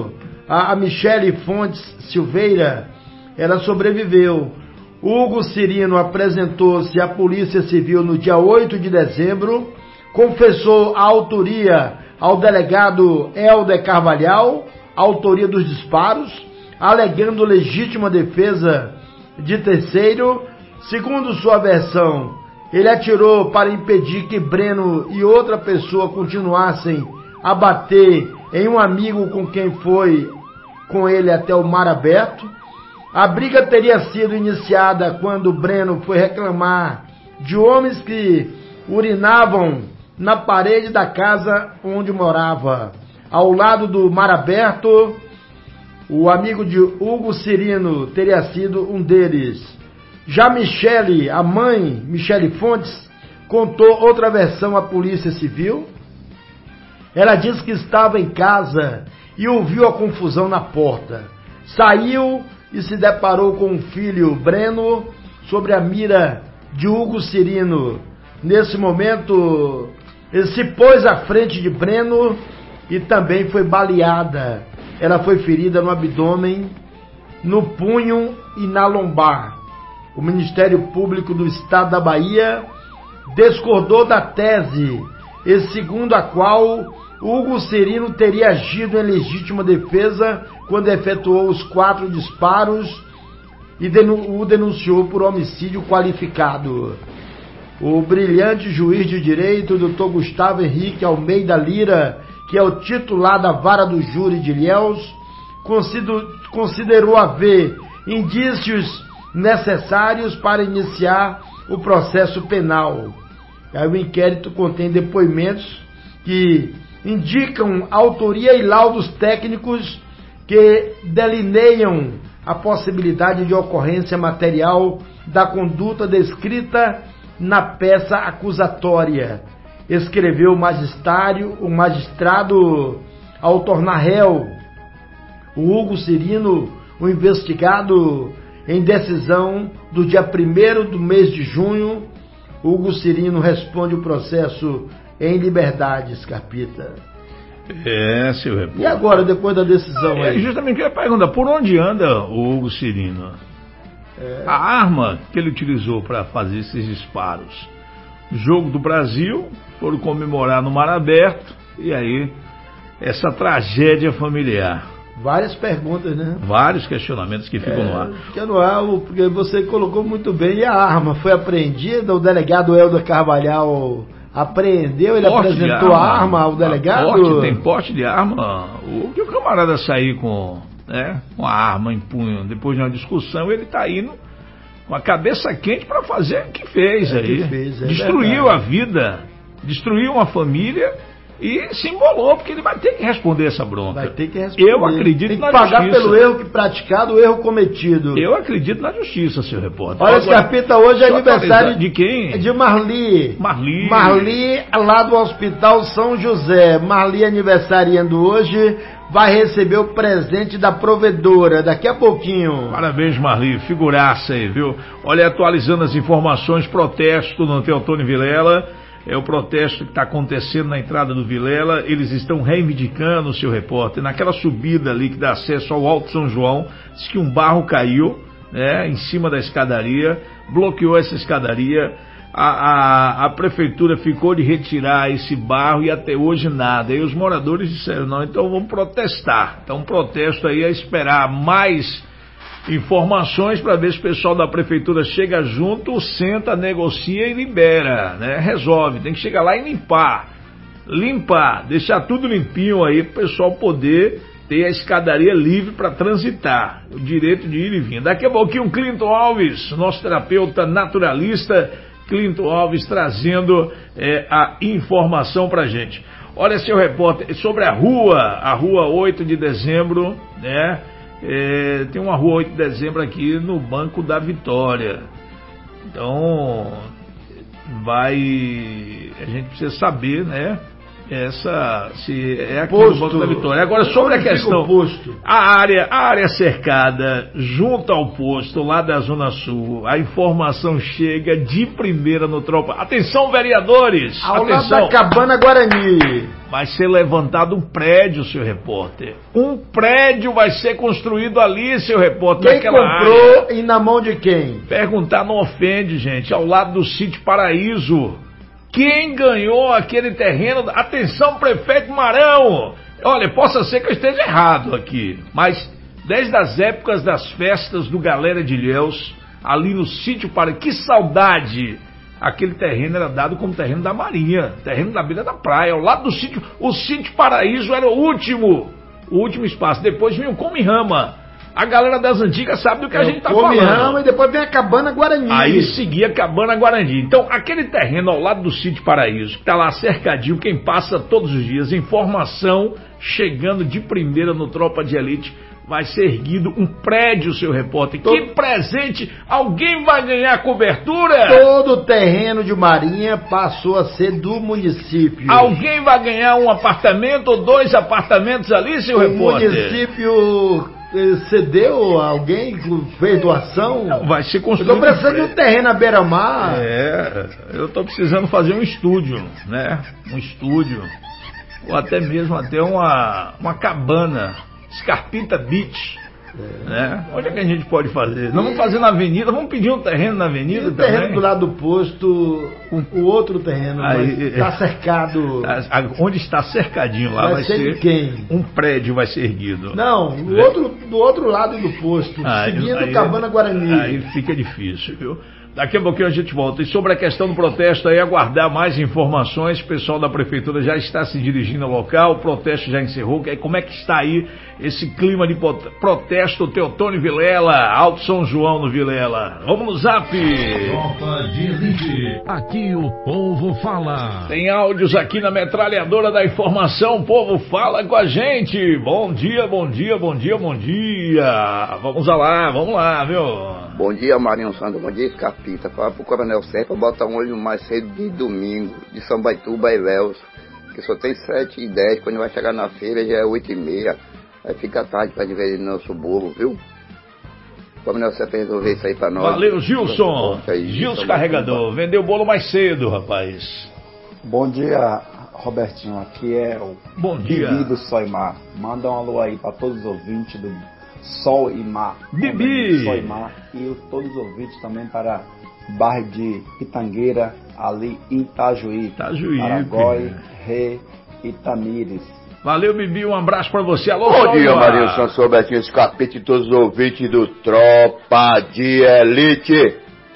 a Michele Fontes Silveira, ela sobreviveu. Hugo Cirino apresentou-se à Polícia Civil no dia 8 de dezembro, confessou a autoria ao delegado Helder Carvalhal, a autoria dos disparos, alegando legítima defesa de terceiro. Segundo sua versão, ele atirou para impedir que Breno e outra pessoa continuassem a bater em um amigo com quem foi com ele até o mar aberto. A briga teria sido iniciada quando Breno foi reclamar de homens que urinavam na parede da casa onde morava. Ao lado do mar aberto, o amigo de Hugo Cirino teria sido um deles. Já Michele, a mãe, Michele Fontes, contou outra versão à Polícia Civil. Ela disse que estava em casa e ouviu a confusão na porta. Saiu e se deparou com o filho Breno sobre a mira de Hugo Cirino. Nesse momento, ele se pôs à frente de Breno e também foi baleada. Ela foi ferida no abdômen, no punho e na lombar. O Ministério Público do Estado da Bahia discordou da tese, segundo a qual Hugo Cirino teria agido em legítima defesa quando efetuou os 4 disparos e o denunciou por homicídio qualificado. O brilhante juiz de direito, Dr. Gustavo Henrique Almeida Lira, que é o titular da Vara do Júri de Ilhéus, considerou haver indícios necessários para iniciar o processo penal. Aí o inquérito contém depoimentos que indicam autoria e laudos técnicos que delineiam a possibilidade de ocorrência material da conduta descrita na peça acusatória, escreveu o magistrado ao tornar réu o Hugo Cirino, o investigado em decisão do dia 1º do mês de junho. Hugo Cirino responde o processo em liberdade, Scarpita. Seu repórter. E agora, depois da decisão aí? Justamente a pergunta, por onde anda o Hugo Cirino? A arma que ele utilizou para fazer esses disparos. Jogo do Brasil, foram comemorar no mar aberto, e aí essa tragédia familiar. Várias perguntas, né? Vários questionamentos que ficam no ar. Fica no ar, porque você colocou muito bem. E a arma foi apreendida? O delegado Helder Carvalhal apreendeu? Ele apresentou a arma ao delegado? Tem porte de arma. O que o camarada sair com a arma em punho, depois de uma discussão, ele está indo com a cabeça quente para fazer o que fez aí. Destruiu a vida, destruiu uma família e se embolou, porque ele vai ter que responder essa bronca. Vai ter que responder. Eu acredito na justiça. Tem que pagar pelo erro praticado, o erro cometido. Eu acredito na justiça, seu repórter. Olha, Scarpita, hoje é aniversário de quem? De Marli, lá do Hospital São José. Marli aniversariando hoje, vai receber o presente da provedora daqui a pouquinho. Parabéns, Marli, figuraça aí, viu? Olha, atualizando as informações, protesto no Teotônio Vilela. É o protesto que está acontecendo na entrada do Vilela. Eles estão reivindicando, seu repórter, naquela subida ali que dá acesso ao Alto São João. Diz que um barro caiu, em cima da escadaria, bloqueou essa escadaria. A prefeitura ficou de retirar esse barro e até hoje nada. E os moradores disseram, não, então vamos protestar. Então, um protesto aí a esperar mais informações para ver se o pessoal da prefeitura chega junto, senta, negocia e libera, resolve. Tem que chegar lá e limpar, deixar tudo limpinho aí para o pessoal poder ter a escadaria livre para transitar, o direito de ir e vir. Daqui a pouquinho o Clinton Alves, nosso terapeuta naturalista, Clinton Alves trazendo a informação para a gente. Olha, seu repórter, sobre a rua 8 de dezembro, tem uma rua 8 de dezembro aqui no Banco da Vitória. Então a gente precisa saber, Essa se é aqui no Banco da Vitória. Agora, sobre a questão, a área cercada junto ao posto lá da Zona Sul, a informação chega de primeira no Tropa. Atenção, vereadores! Ao atenção. lado da Cabana Guarani. Vai ser levantado um prédio, seu repórter. Um prédio vai ser construído ali, seu repórter. Quem comprou área. E na mão de quem? Perguntar não ofende, gente. Ao lado do Sítio Paraíso. Quem ganhou aquele terreno? Atenção, prefeito Marão! Olha, possa ser que eu esteja errado aqui, mas desde as épocas das festas do Galera de Ilhéus, ali no Sítio Paraíso, que saudade! Aquele terreno era dado como terreno da Marinha, terreno da beira da praia, ao lado do sítio. O Sítio Paraíso era o último espaço. Depois vinha o Come Rama. A galera das antigas sabe do que a gente tá falando. Rama, e depois vem a Cabana Guarani. Aí seguia a Cabana Guarani. Então, aquele terreno ao lado do Sítio Paraíso, que tá lá cercadinho, quem passa todos os dias, informação chegando de primeira no Tropa de Elite, vai ser erguido um prédio, seu repórter. Que presente! Alguém vai ganhar cobertura? Todo o terreno de Marinha passou a ser do município. Alguém vai ganhar um apartamento ou 2 apartamentos ali, seu repórter? O município cedeu, alguém fez doação? Não, vai ser construído. Eu tô precisando de um terreno na beira-mar. Eu tô precisando fazer um estúdio, né? Um estúdio. Ou até mesmo uma cabana. Scarpita Beach, né? Onde é que a gente pode fazer? Não vamos fazer na avenida, vamos pedir um terreno na avenida também. O terreno do lado do posto, o outro terreno está cercado. Onde está cercadinho lá vai ser quem? Um prédio vai ser erguido. Não, do outro lado do posto, seguindo Cabana Guarani. Aí fica difícil, viu? Daqui a pouquinho a gente volta. E sobre a questão do protesto aí, aguardar mais informações. O pessoal da prefeitura já está se dirigindo ao local, o protesto já encerrou. Como é que está aí esse clima de protesto? Teotônio Vilela, Alto São João no Vilela. Vamos no zap. Tropa de Elite. Aqui o povo fala. Tem áudios aqui na metralhadora da informação. O povo fala com a gente. Bom dia, bom dia, bom dia, bom dia. Vamos lá, viu? Bom dia, Marinho Santos. Bom dia, Scarpita. Fala pro Coronel Serpa botar um olho mais cedo de domingo, de São Baituba e Véus, que só tem 7h10. Quando vai chegar na feira já é 8h30. Aí fica tarde pra ver no nosso bolo, viu? O Coronel Serpa resolver isso aí pra nós. Valeu, Gilson. Gilson Carregador. Vendeu o bolo mais cedo, rapaz. Bom dia, Robertinho. Aqui é o Bibi do Soimar. Manda um alô aí pra todos os ouvintes do Sol e Mar. Bibi! Sol e Mar. E todos os ouvintes também para o bairro de Pitangueira, ali em Itajuí. Paraguai, Rei e Tamires. Valeu, Bibi, um abraço pra você. Alô, bom dia, Marinho Santos, Robertinho Scarpita e todos os ouvintes do Tropa de Elite.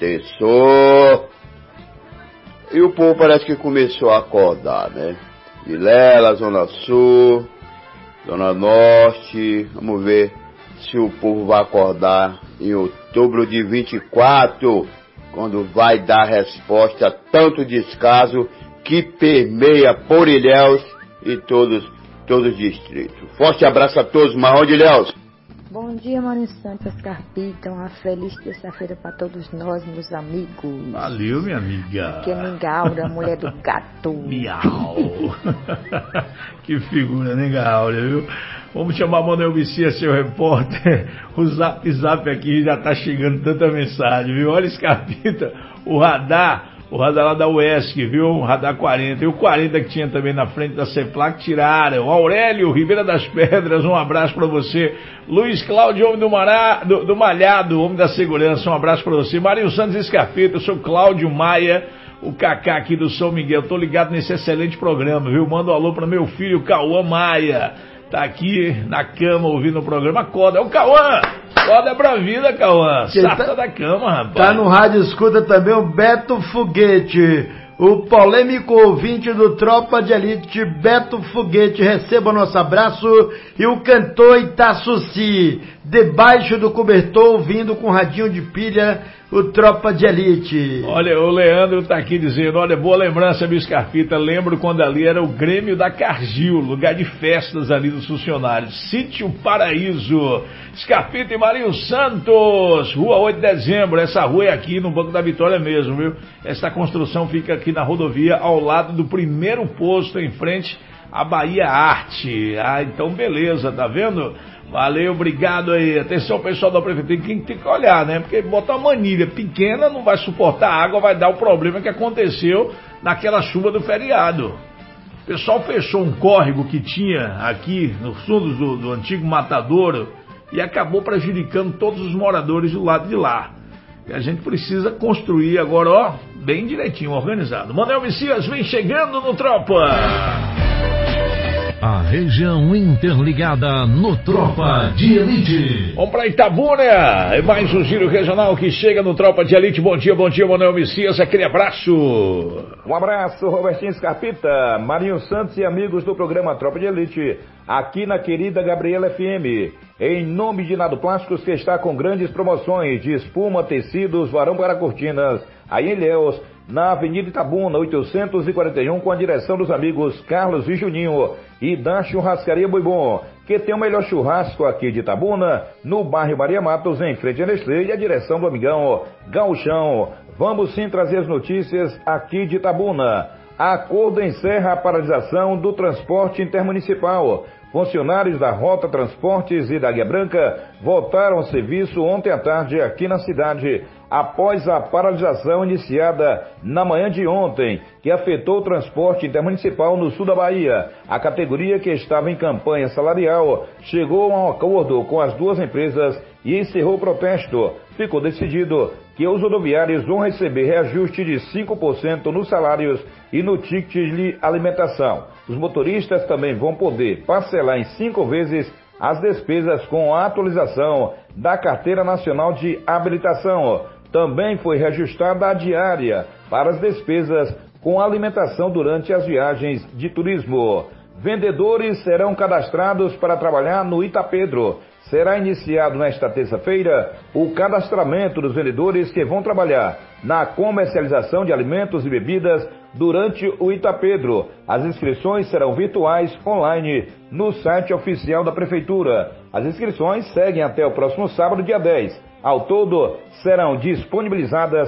Terçou. E o povo parece que começou a acordar, né? Vilela, Zona Sul, Zona Norte. Vamos ver se o povo vai acordar em outubro de 24, quando vai dar resposta a tanto descaso que permeia por Ilhéus e todos os distritos. Forte abraço a todos, Marrom de Ilhéus. Bom dia, Marinho Santos, Carpita. Uma feliz terça-feira para todos nós, meus amigos. Valeu, minha amiga. Aqui é Mingaura, mulher do gato. Miau. Que figura, né, Gaura, viu? Vamos chamar Manuel Vicia, seu repórter. O zap aqui já tá chegando tanta mensagem, viu? Olha, Scarpita, o radar lá da UESC, viu? O radar 40. E o 40 que tinha também na frente da CEPLAC tiraram. Aurélio, Ribeira das Pedras, um abraço pra você. Luiz Cláudio, homem do Malhado, homem da segurança, um abraço pra você. Marinho Santos e Scarpita, eu sou Cláudio Maia, o Cacá aqui do São Miguel. Tô ligado nesse excelente programa, viu? Manda um alô pra meu filho, Cauã Maia. Tá aqui na cama ouvindo o programa. Acorda, é o Cauã! Acorda pra vida, Cauã! Sarta da cama, rapaz! Tá no rádio, escuta também o Beto Foguete, o polêmico ouvinte do Tropa de Elite, Beto Foguete. Receba nosso abraço. E o cantor Itaçuci. debaixo do cobertor, ouvindo com radinho de pilha o Tropa de Elite. Olha, o Leandro tá aqui dizendo, olha, boa lembrança, meu Scarpita, lembro quando ali era o Grêmio da Cargill, lugar de festas ali dos funcionários, Sítio Paraíso, Scarpita e Marinho Santos, Rua 8 de Dezembro, essa rua é aqui no Banco da Vitória mesmo, viu? Essa construção fica aqui na rodovia, ao lado do primeiro posto, em frente à Bahia Arte. Ah, então beleza, tá vendo? Valeu, obrigado aí. Atenção, pessoal da prefeitura, tem que olhar, né? Porque botar uma manilha pequena não vai suportar água, vai dar o problema que aconteceu naquela chuva do feriado. O pessoal fechou um córrego que tinha aqui nos fundos do antigo matadouro e acabou prejudicando todos os moradores do lado de lá. E a gente precisa construir agora, ó, bem direitinho, organizado. Manuel Messias vem chegando no Tropa. A região interligada no Tropa de Elite. Vamos para Itabuna, é mais um giro regional que chega no Tropa de Elite. Bom dia, Manuel Messias, aquele abraço. Um abraço, Robertinho Scarpita, Marinho Santos e amigos do programa Tropa de Elite, aqui na querida Gabriela FM. Em nome de Nado Plásticos, que está com grandes promoções de espuma, tecidos, varão para cortinas, aí em Ilhéus, na Avenida Itabuna, 841, com a direção dos amigos Carlos e Juninho, e da Churrascaria Boi Bom, que tem o melhor churrasco aqui de Itabuna, no bairro Maria Matos, em frente a Nestlé, e a direção do amigão Gauchão. Vamos sim trazer as notícias aqui de Itabuna. Acordo encerra a paralisação do transporte intermunicipal. Funcionários da Rota Transportes e da Guia Branca voltaram ao serviço ontem à tarde aqui na cidade, após a paralisação iniciada na manhã de ontem, que afetou o transporte intermunicipal no sul da Bahia. A categoria, que estava em campanha salarial, chegou a um acordo com as duas empresas e encerrou o protesto. Ficou decidido que os rodoviários vão receber reajuste de 5% nos salários e no ticket de alimentação. Os motoristas também vão poder parcelar em 5 vezes as despesas com a atualização da Carteira Nacional de Habilitação. Também foi reajustada a diária para as despesas com alimentação durante as viagens de turismo. Vendedores serão cadastrados para trabalhar no Itapedro. Será iniciado nesta terça-feira o cadastramento dos vendedores que vão trabalhar na comercialização de alimentos e bebidas durante o Itapedro. As inscrições serão virtuais online no site oficial da Prefeitura. As inscrições seguem até o próximo sábado, dia 10. Ao todo, serão disponibilizadas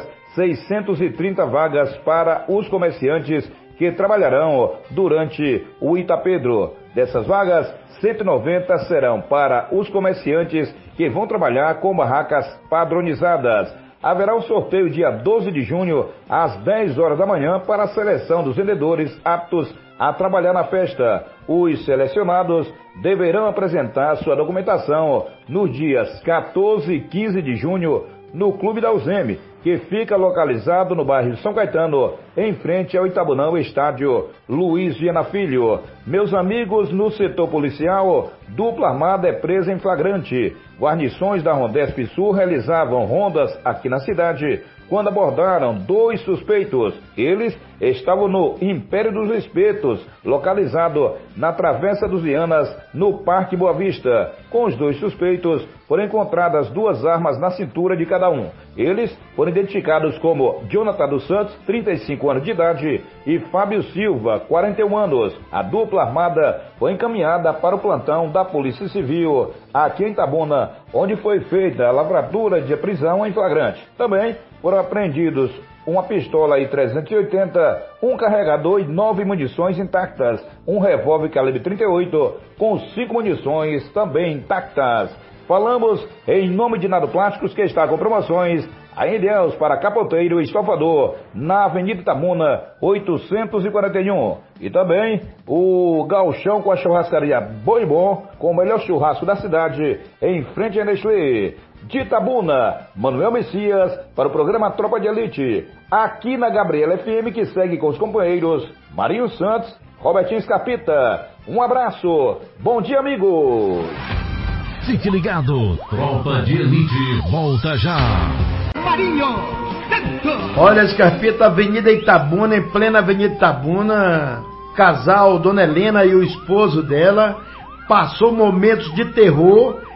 630 vagas para os comerciantes que trabalharão durante o Itapedro. Dessas vagas, 190 serão para os comerciantes que vão trabalhar com barracas padronizadas. Haverá um sorteio dia 12 de junho, às 10 horas da manhã, para a seleção dos vendedores aptos a trabalhar na festa. Os selecionados deverão apresentar sua documentação nos dias 14 e 15 de junho no Clube da UZEME, que fica localizado no bairro São Caetano, em frente ao Itabunão Estádio Luiz Viana Filho. Meus amigos, no setor policial, dupla armada é presa em flagrante. Guarnições da Rondesp Sul realizavam rondas aqui na cidade quando abordaram 2 suspeitos. Eles estavam no Império dos Espetos, localizado na Travessa dos Vianas, no Parque Boa Vista. Com os 2 suspeitos, foram encontradas 2 armas na cintura de cada um. Eles foram identificados como Jonathan dos Santos, 35 anos de idade, e Fábio Silva, 41 anos. A dupla armada foi encaminhada para o plantão da Polícia Civil, aqui em Itabuna, onde foi feita a lavratura de prisão em flagrante. Também foram apreendidos uma pistola I-380, um carregador e 9 munições intactas, um revólver calibre 38 com 5 munições também intactas. Falamos em nome de Nado Plásticos, que está com promoções em Ilhéus para capoteiro e estofador, na Avenida Itabuna, 841. E também o Gauchão com a churrascaria Boi Bom, com o melhor churrasco da cidade, em frente a Nestlé. De Itabuna, Manuel Messias, para o programa Tropa de Elite, aqui na Gabriela FM, que segue com os companheiros Marinho Santos, Robertinho Scarpita. Um abraço, bom dia, amigos! Fique ligado, Tropa de Elite volta já. Marinho Santos! Olha, Scarpita, Avenida Itabuna, em plena Avenida Itabuna, casal Dona Helena e o esposo dela passou momentos de terror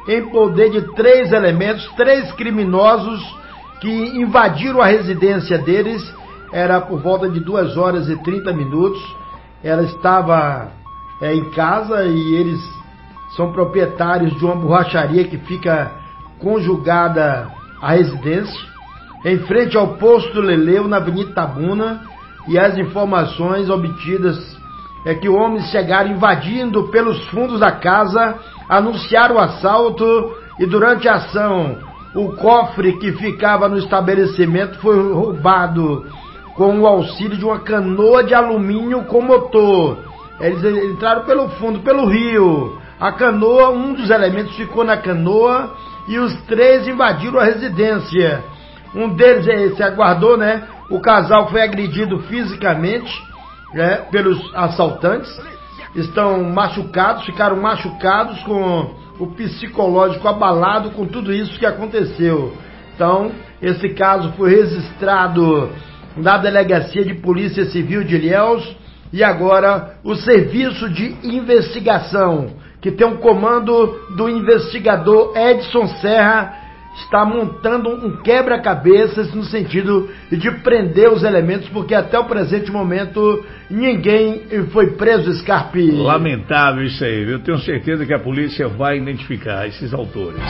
em poder de 3 elementos, 3 criminosos que invadiram a residência deles. Era por volta de 2 horas e 30 minutos. Ela estava em casa e eles são proprietários de uma borracharia que fica conjugada à residência, em frente ao posto Leleu, na Avenida Itabuna. E as informações obtidas é que homens chegaram invadindo pelos fundos da casa, anunciaram o assalto e durante a ação o cofre que ficava no estabelecimento foi roubado com o auxílio de uma canoa de alumínio com motor. Eles entraram pelo fundo, pelo rio. A canoa, um dos elementos ficou na canoa e os 3 invadiram a residência. Um deles se aguardou, né? O casal foi agredido fisicamente, né, pelos assaltantes. Estão machucados, ficaram machucados, com o psicológico abalado com tudo isso que aconteceu. Então, esse caso foi registrado na Delegacia de Polícia Civil de Ilhéus e agora o Serviço de Investigação, que tem um comando do investigador Edson Serra, está montando um quebra-cabeças no sentido de prender os elementos, porque até o presente momento ninguém foi preso, Scarpe. Lamentável isso aí, eu tenho certeza que a polícia vai identificar esses autores.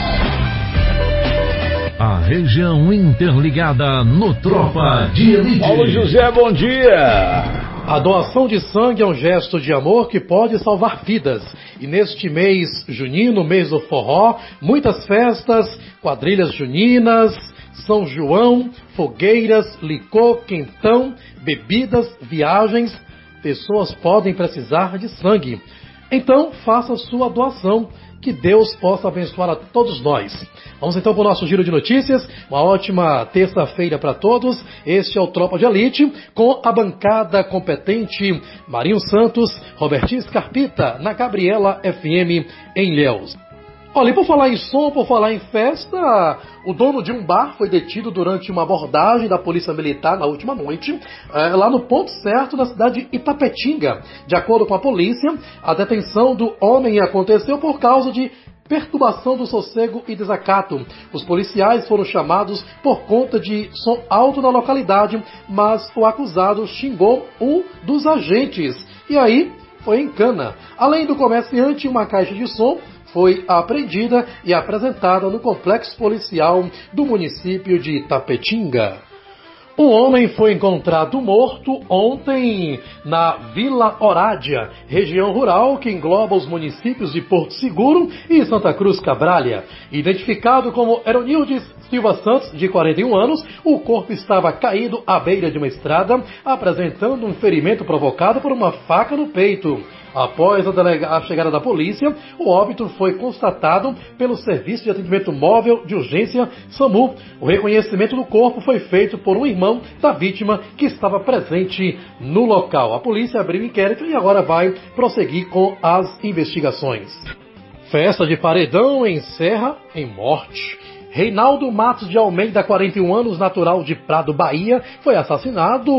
A região interligada no Tropa de Elite. Paulo José, bom dia. A doação de sangue é um gesto de amor que pode salvar vidas. E neste mês junino, mês do forró, muitas festas, quadrilhas juninas, São João, fogueiras, licor, quentão, bebidas, viagens. Pessoas podem precisar de sangue. Então, faça sua doação. Que Deus possa abençoar a todos nós. Vamos então para o nosso giro de notícias. Uma ótima terça-feira para todos. Este é o Tropa de Elite, com a bancada competente Marinho Santos, Robertinho Scarpita, na Gabriela FM em Ilhéus. Olha, e por falar em som, por falar em festa, o dono de um bar foi detido durante uma abordagem da Polícia Militar na última noite, lá no ponto certo da cidade de Itapetinga. De acordo com a polícia, a detenção do homem aconteceu por causa de perturbação do sossego e desacato. Os policiais foram chamados por conta de som alto na localidade, mas o acusado xingou um dos agentes. E aí, foi em cana. Além do comerciante, uma caixa de som foi apreendida e apresentada no complexo policial do município de Itapetinga. Um homem foi encontrado morto ontem na Vila Orádia, região rural que engloba os municípios de Porto Seguro e Santa Cruz Cabralha. Identificado como Eronildes Silva Santos, de 41 anos, o corpo estava caído à beira de uma estrada, apresentando um ferimento provocado por uma faca no peito. Após a chegada da polícia, o óbito foi constatado pelo Serviço de Atendimento Móvel de Urgência SAMU. O reconhecimento do corpo foi feito por um irmão da vítima que estava presente no local. A polícia abriu inquérito e agora vai prosseguir com as investigações. Festa de paredão encerra em morte. Reinaldo Matos de Almeida, 41 anos, natural de Prado, Bahia, foi assassinado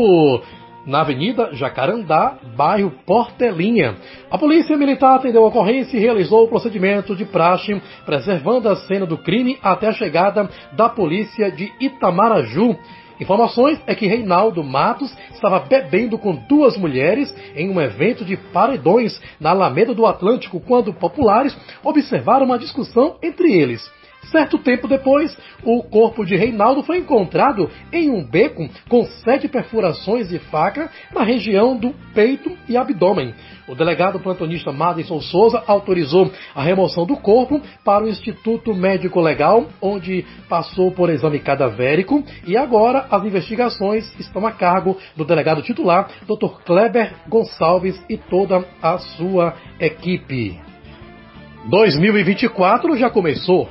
na Avenida Jacarandá, bairro Portelinha. A Polícia Militar atendeu a ocorrência e realizou o procedimento de praxe, preservando a cena do crime até a chegada da Polícia de Itamaraju. Informações é que Reinaldo Matos estava bebendo com 2 mulheres em um evento de paredões na Alameda do Atlântico, quando populares observaram uma discussão entre eles. Certo tempo depois, o corpo de Reinaldo foi encontrado em um beco com 7 perfurações de faca na região do peito e abdômen. O delegado plantonista Madison Souza autorizou a remoção do corpo para o Instituto Médico Legal, onde passou por exame cadavérico, e agora as investigações estão a cargo do delegado titular, Dr. Kleber Gonçalves, e toda a sua equipe. 2024 já começou.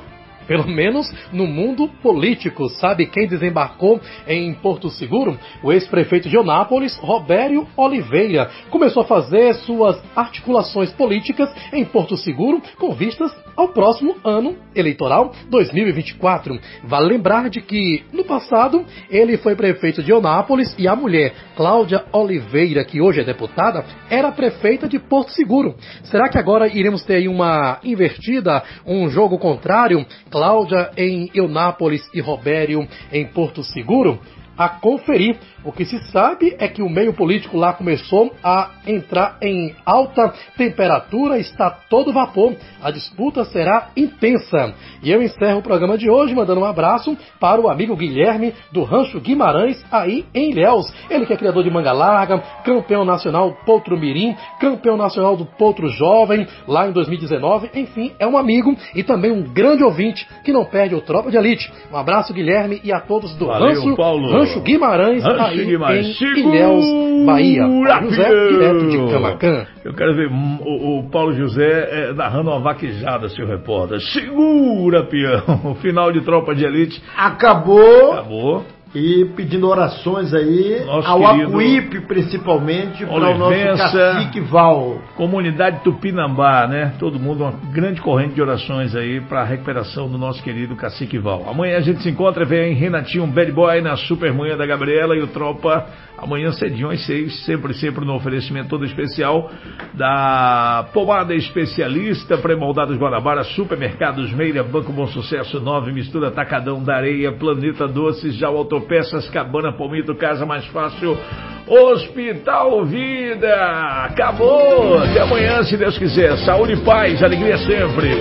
pelo menos no mundo político. Sabe quem desembarcou em Porto Seguro? O ex-prefeito de Eunápolis, Robério Oliveira, começou a fazer suas articulações políticas em Porto Seguro com vistas ao próximo ano eleitoral 2024. Vale lembrar de que, no passado, ele foi prefeito de Eunápolis e a mulher, Cláudia Oliveira, que hoje é deputada, era prefeita de Porto Seguro. Será que agora iremos ter aí uma invertida, um jogo contrário? Cláudia em Eunápolis e Robério em Porto Seguro? A conferir. O que se sabe é que o meio político lá começou a entrar em alta temperatura, está todo vapor. A disputa será intensa. E eu encerro o programa de hoje mandando um abraço para o amigo Guilherme do Rancho Guimarães, aí em Ilhéus. Ele que é criador de manga larga, campeão nacional Potro Mirim, campeão nacional do Potro Jovem, lá em 2019. Enfim, é um amigo e também um grande ouvinte que não perde o Tropa de Elite. Um abraço, Guilherme, e a todos do Rancho Guimarães, aí em Ilhéus, Bahia. Paulo José, direto de Camacan. Eu quero ver o Paulo José narrando uma vaquejada, seu repórter. Segura, peão. O final de Tropa de Elite. Acabou. E pedindo orações aí ao Acuípe, principalmente, para o nosso Cacique Val. Comunidade Tupinambá, né? Todo mundo, uma grande corrente de orações aí para a recuperação do nosso querido Cacique Val. Amanhã a gente se encontra, vem Renatinho Bad Boy na Supermanhã da Gabriela e o Tropa amanhã cedinho às 6, sempre no oferecimento todo especial da Pomada Especialista, Pré-Moldados Guanabara, Supermercados Meira, Banco Bom Sucesso 9, Mistura Atacadão da Areia, Planeta Doces, Já Autopeças, Cabana Palmito, Casa Mais Fácil, Hospital Vida. Acabou! Até amanhã, se Deus quiser. Saúde e paz, alegria sempre.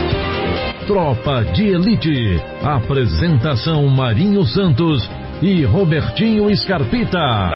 Tropa de Elite. Apresentação Marinho Santos e Robertinho Scarpita.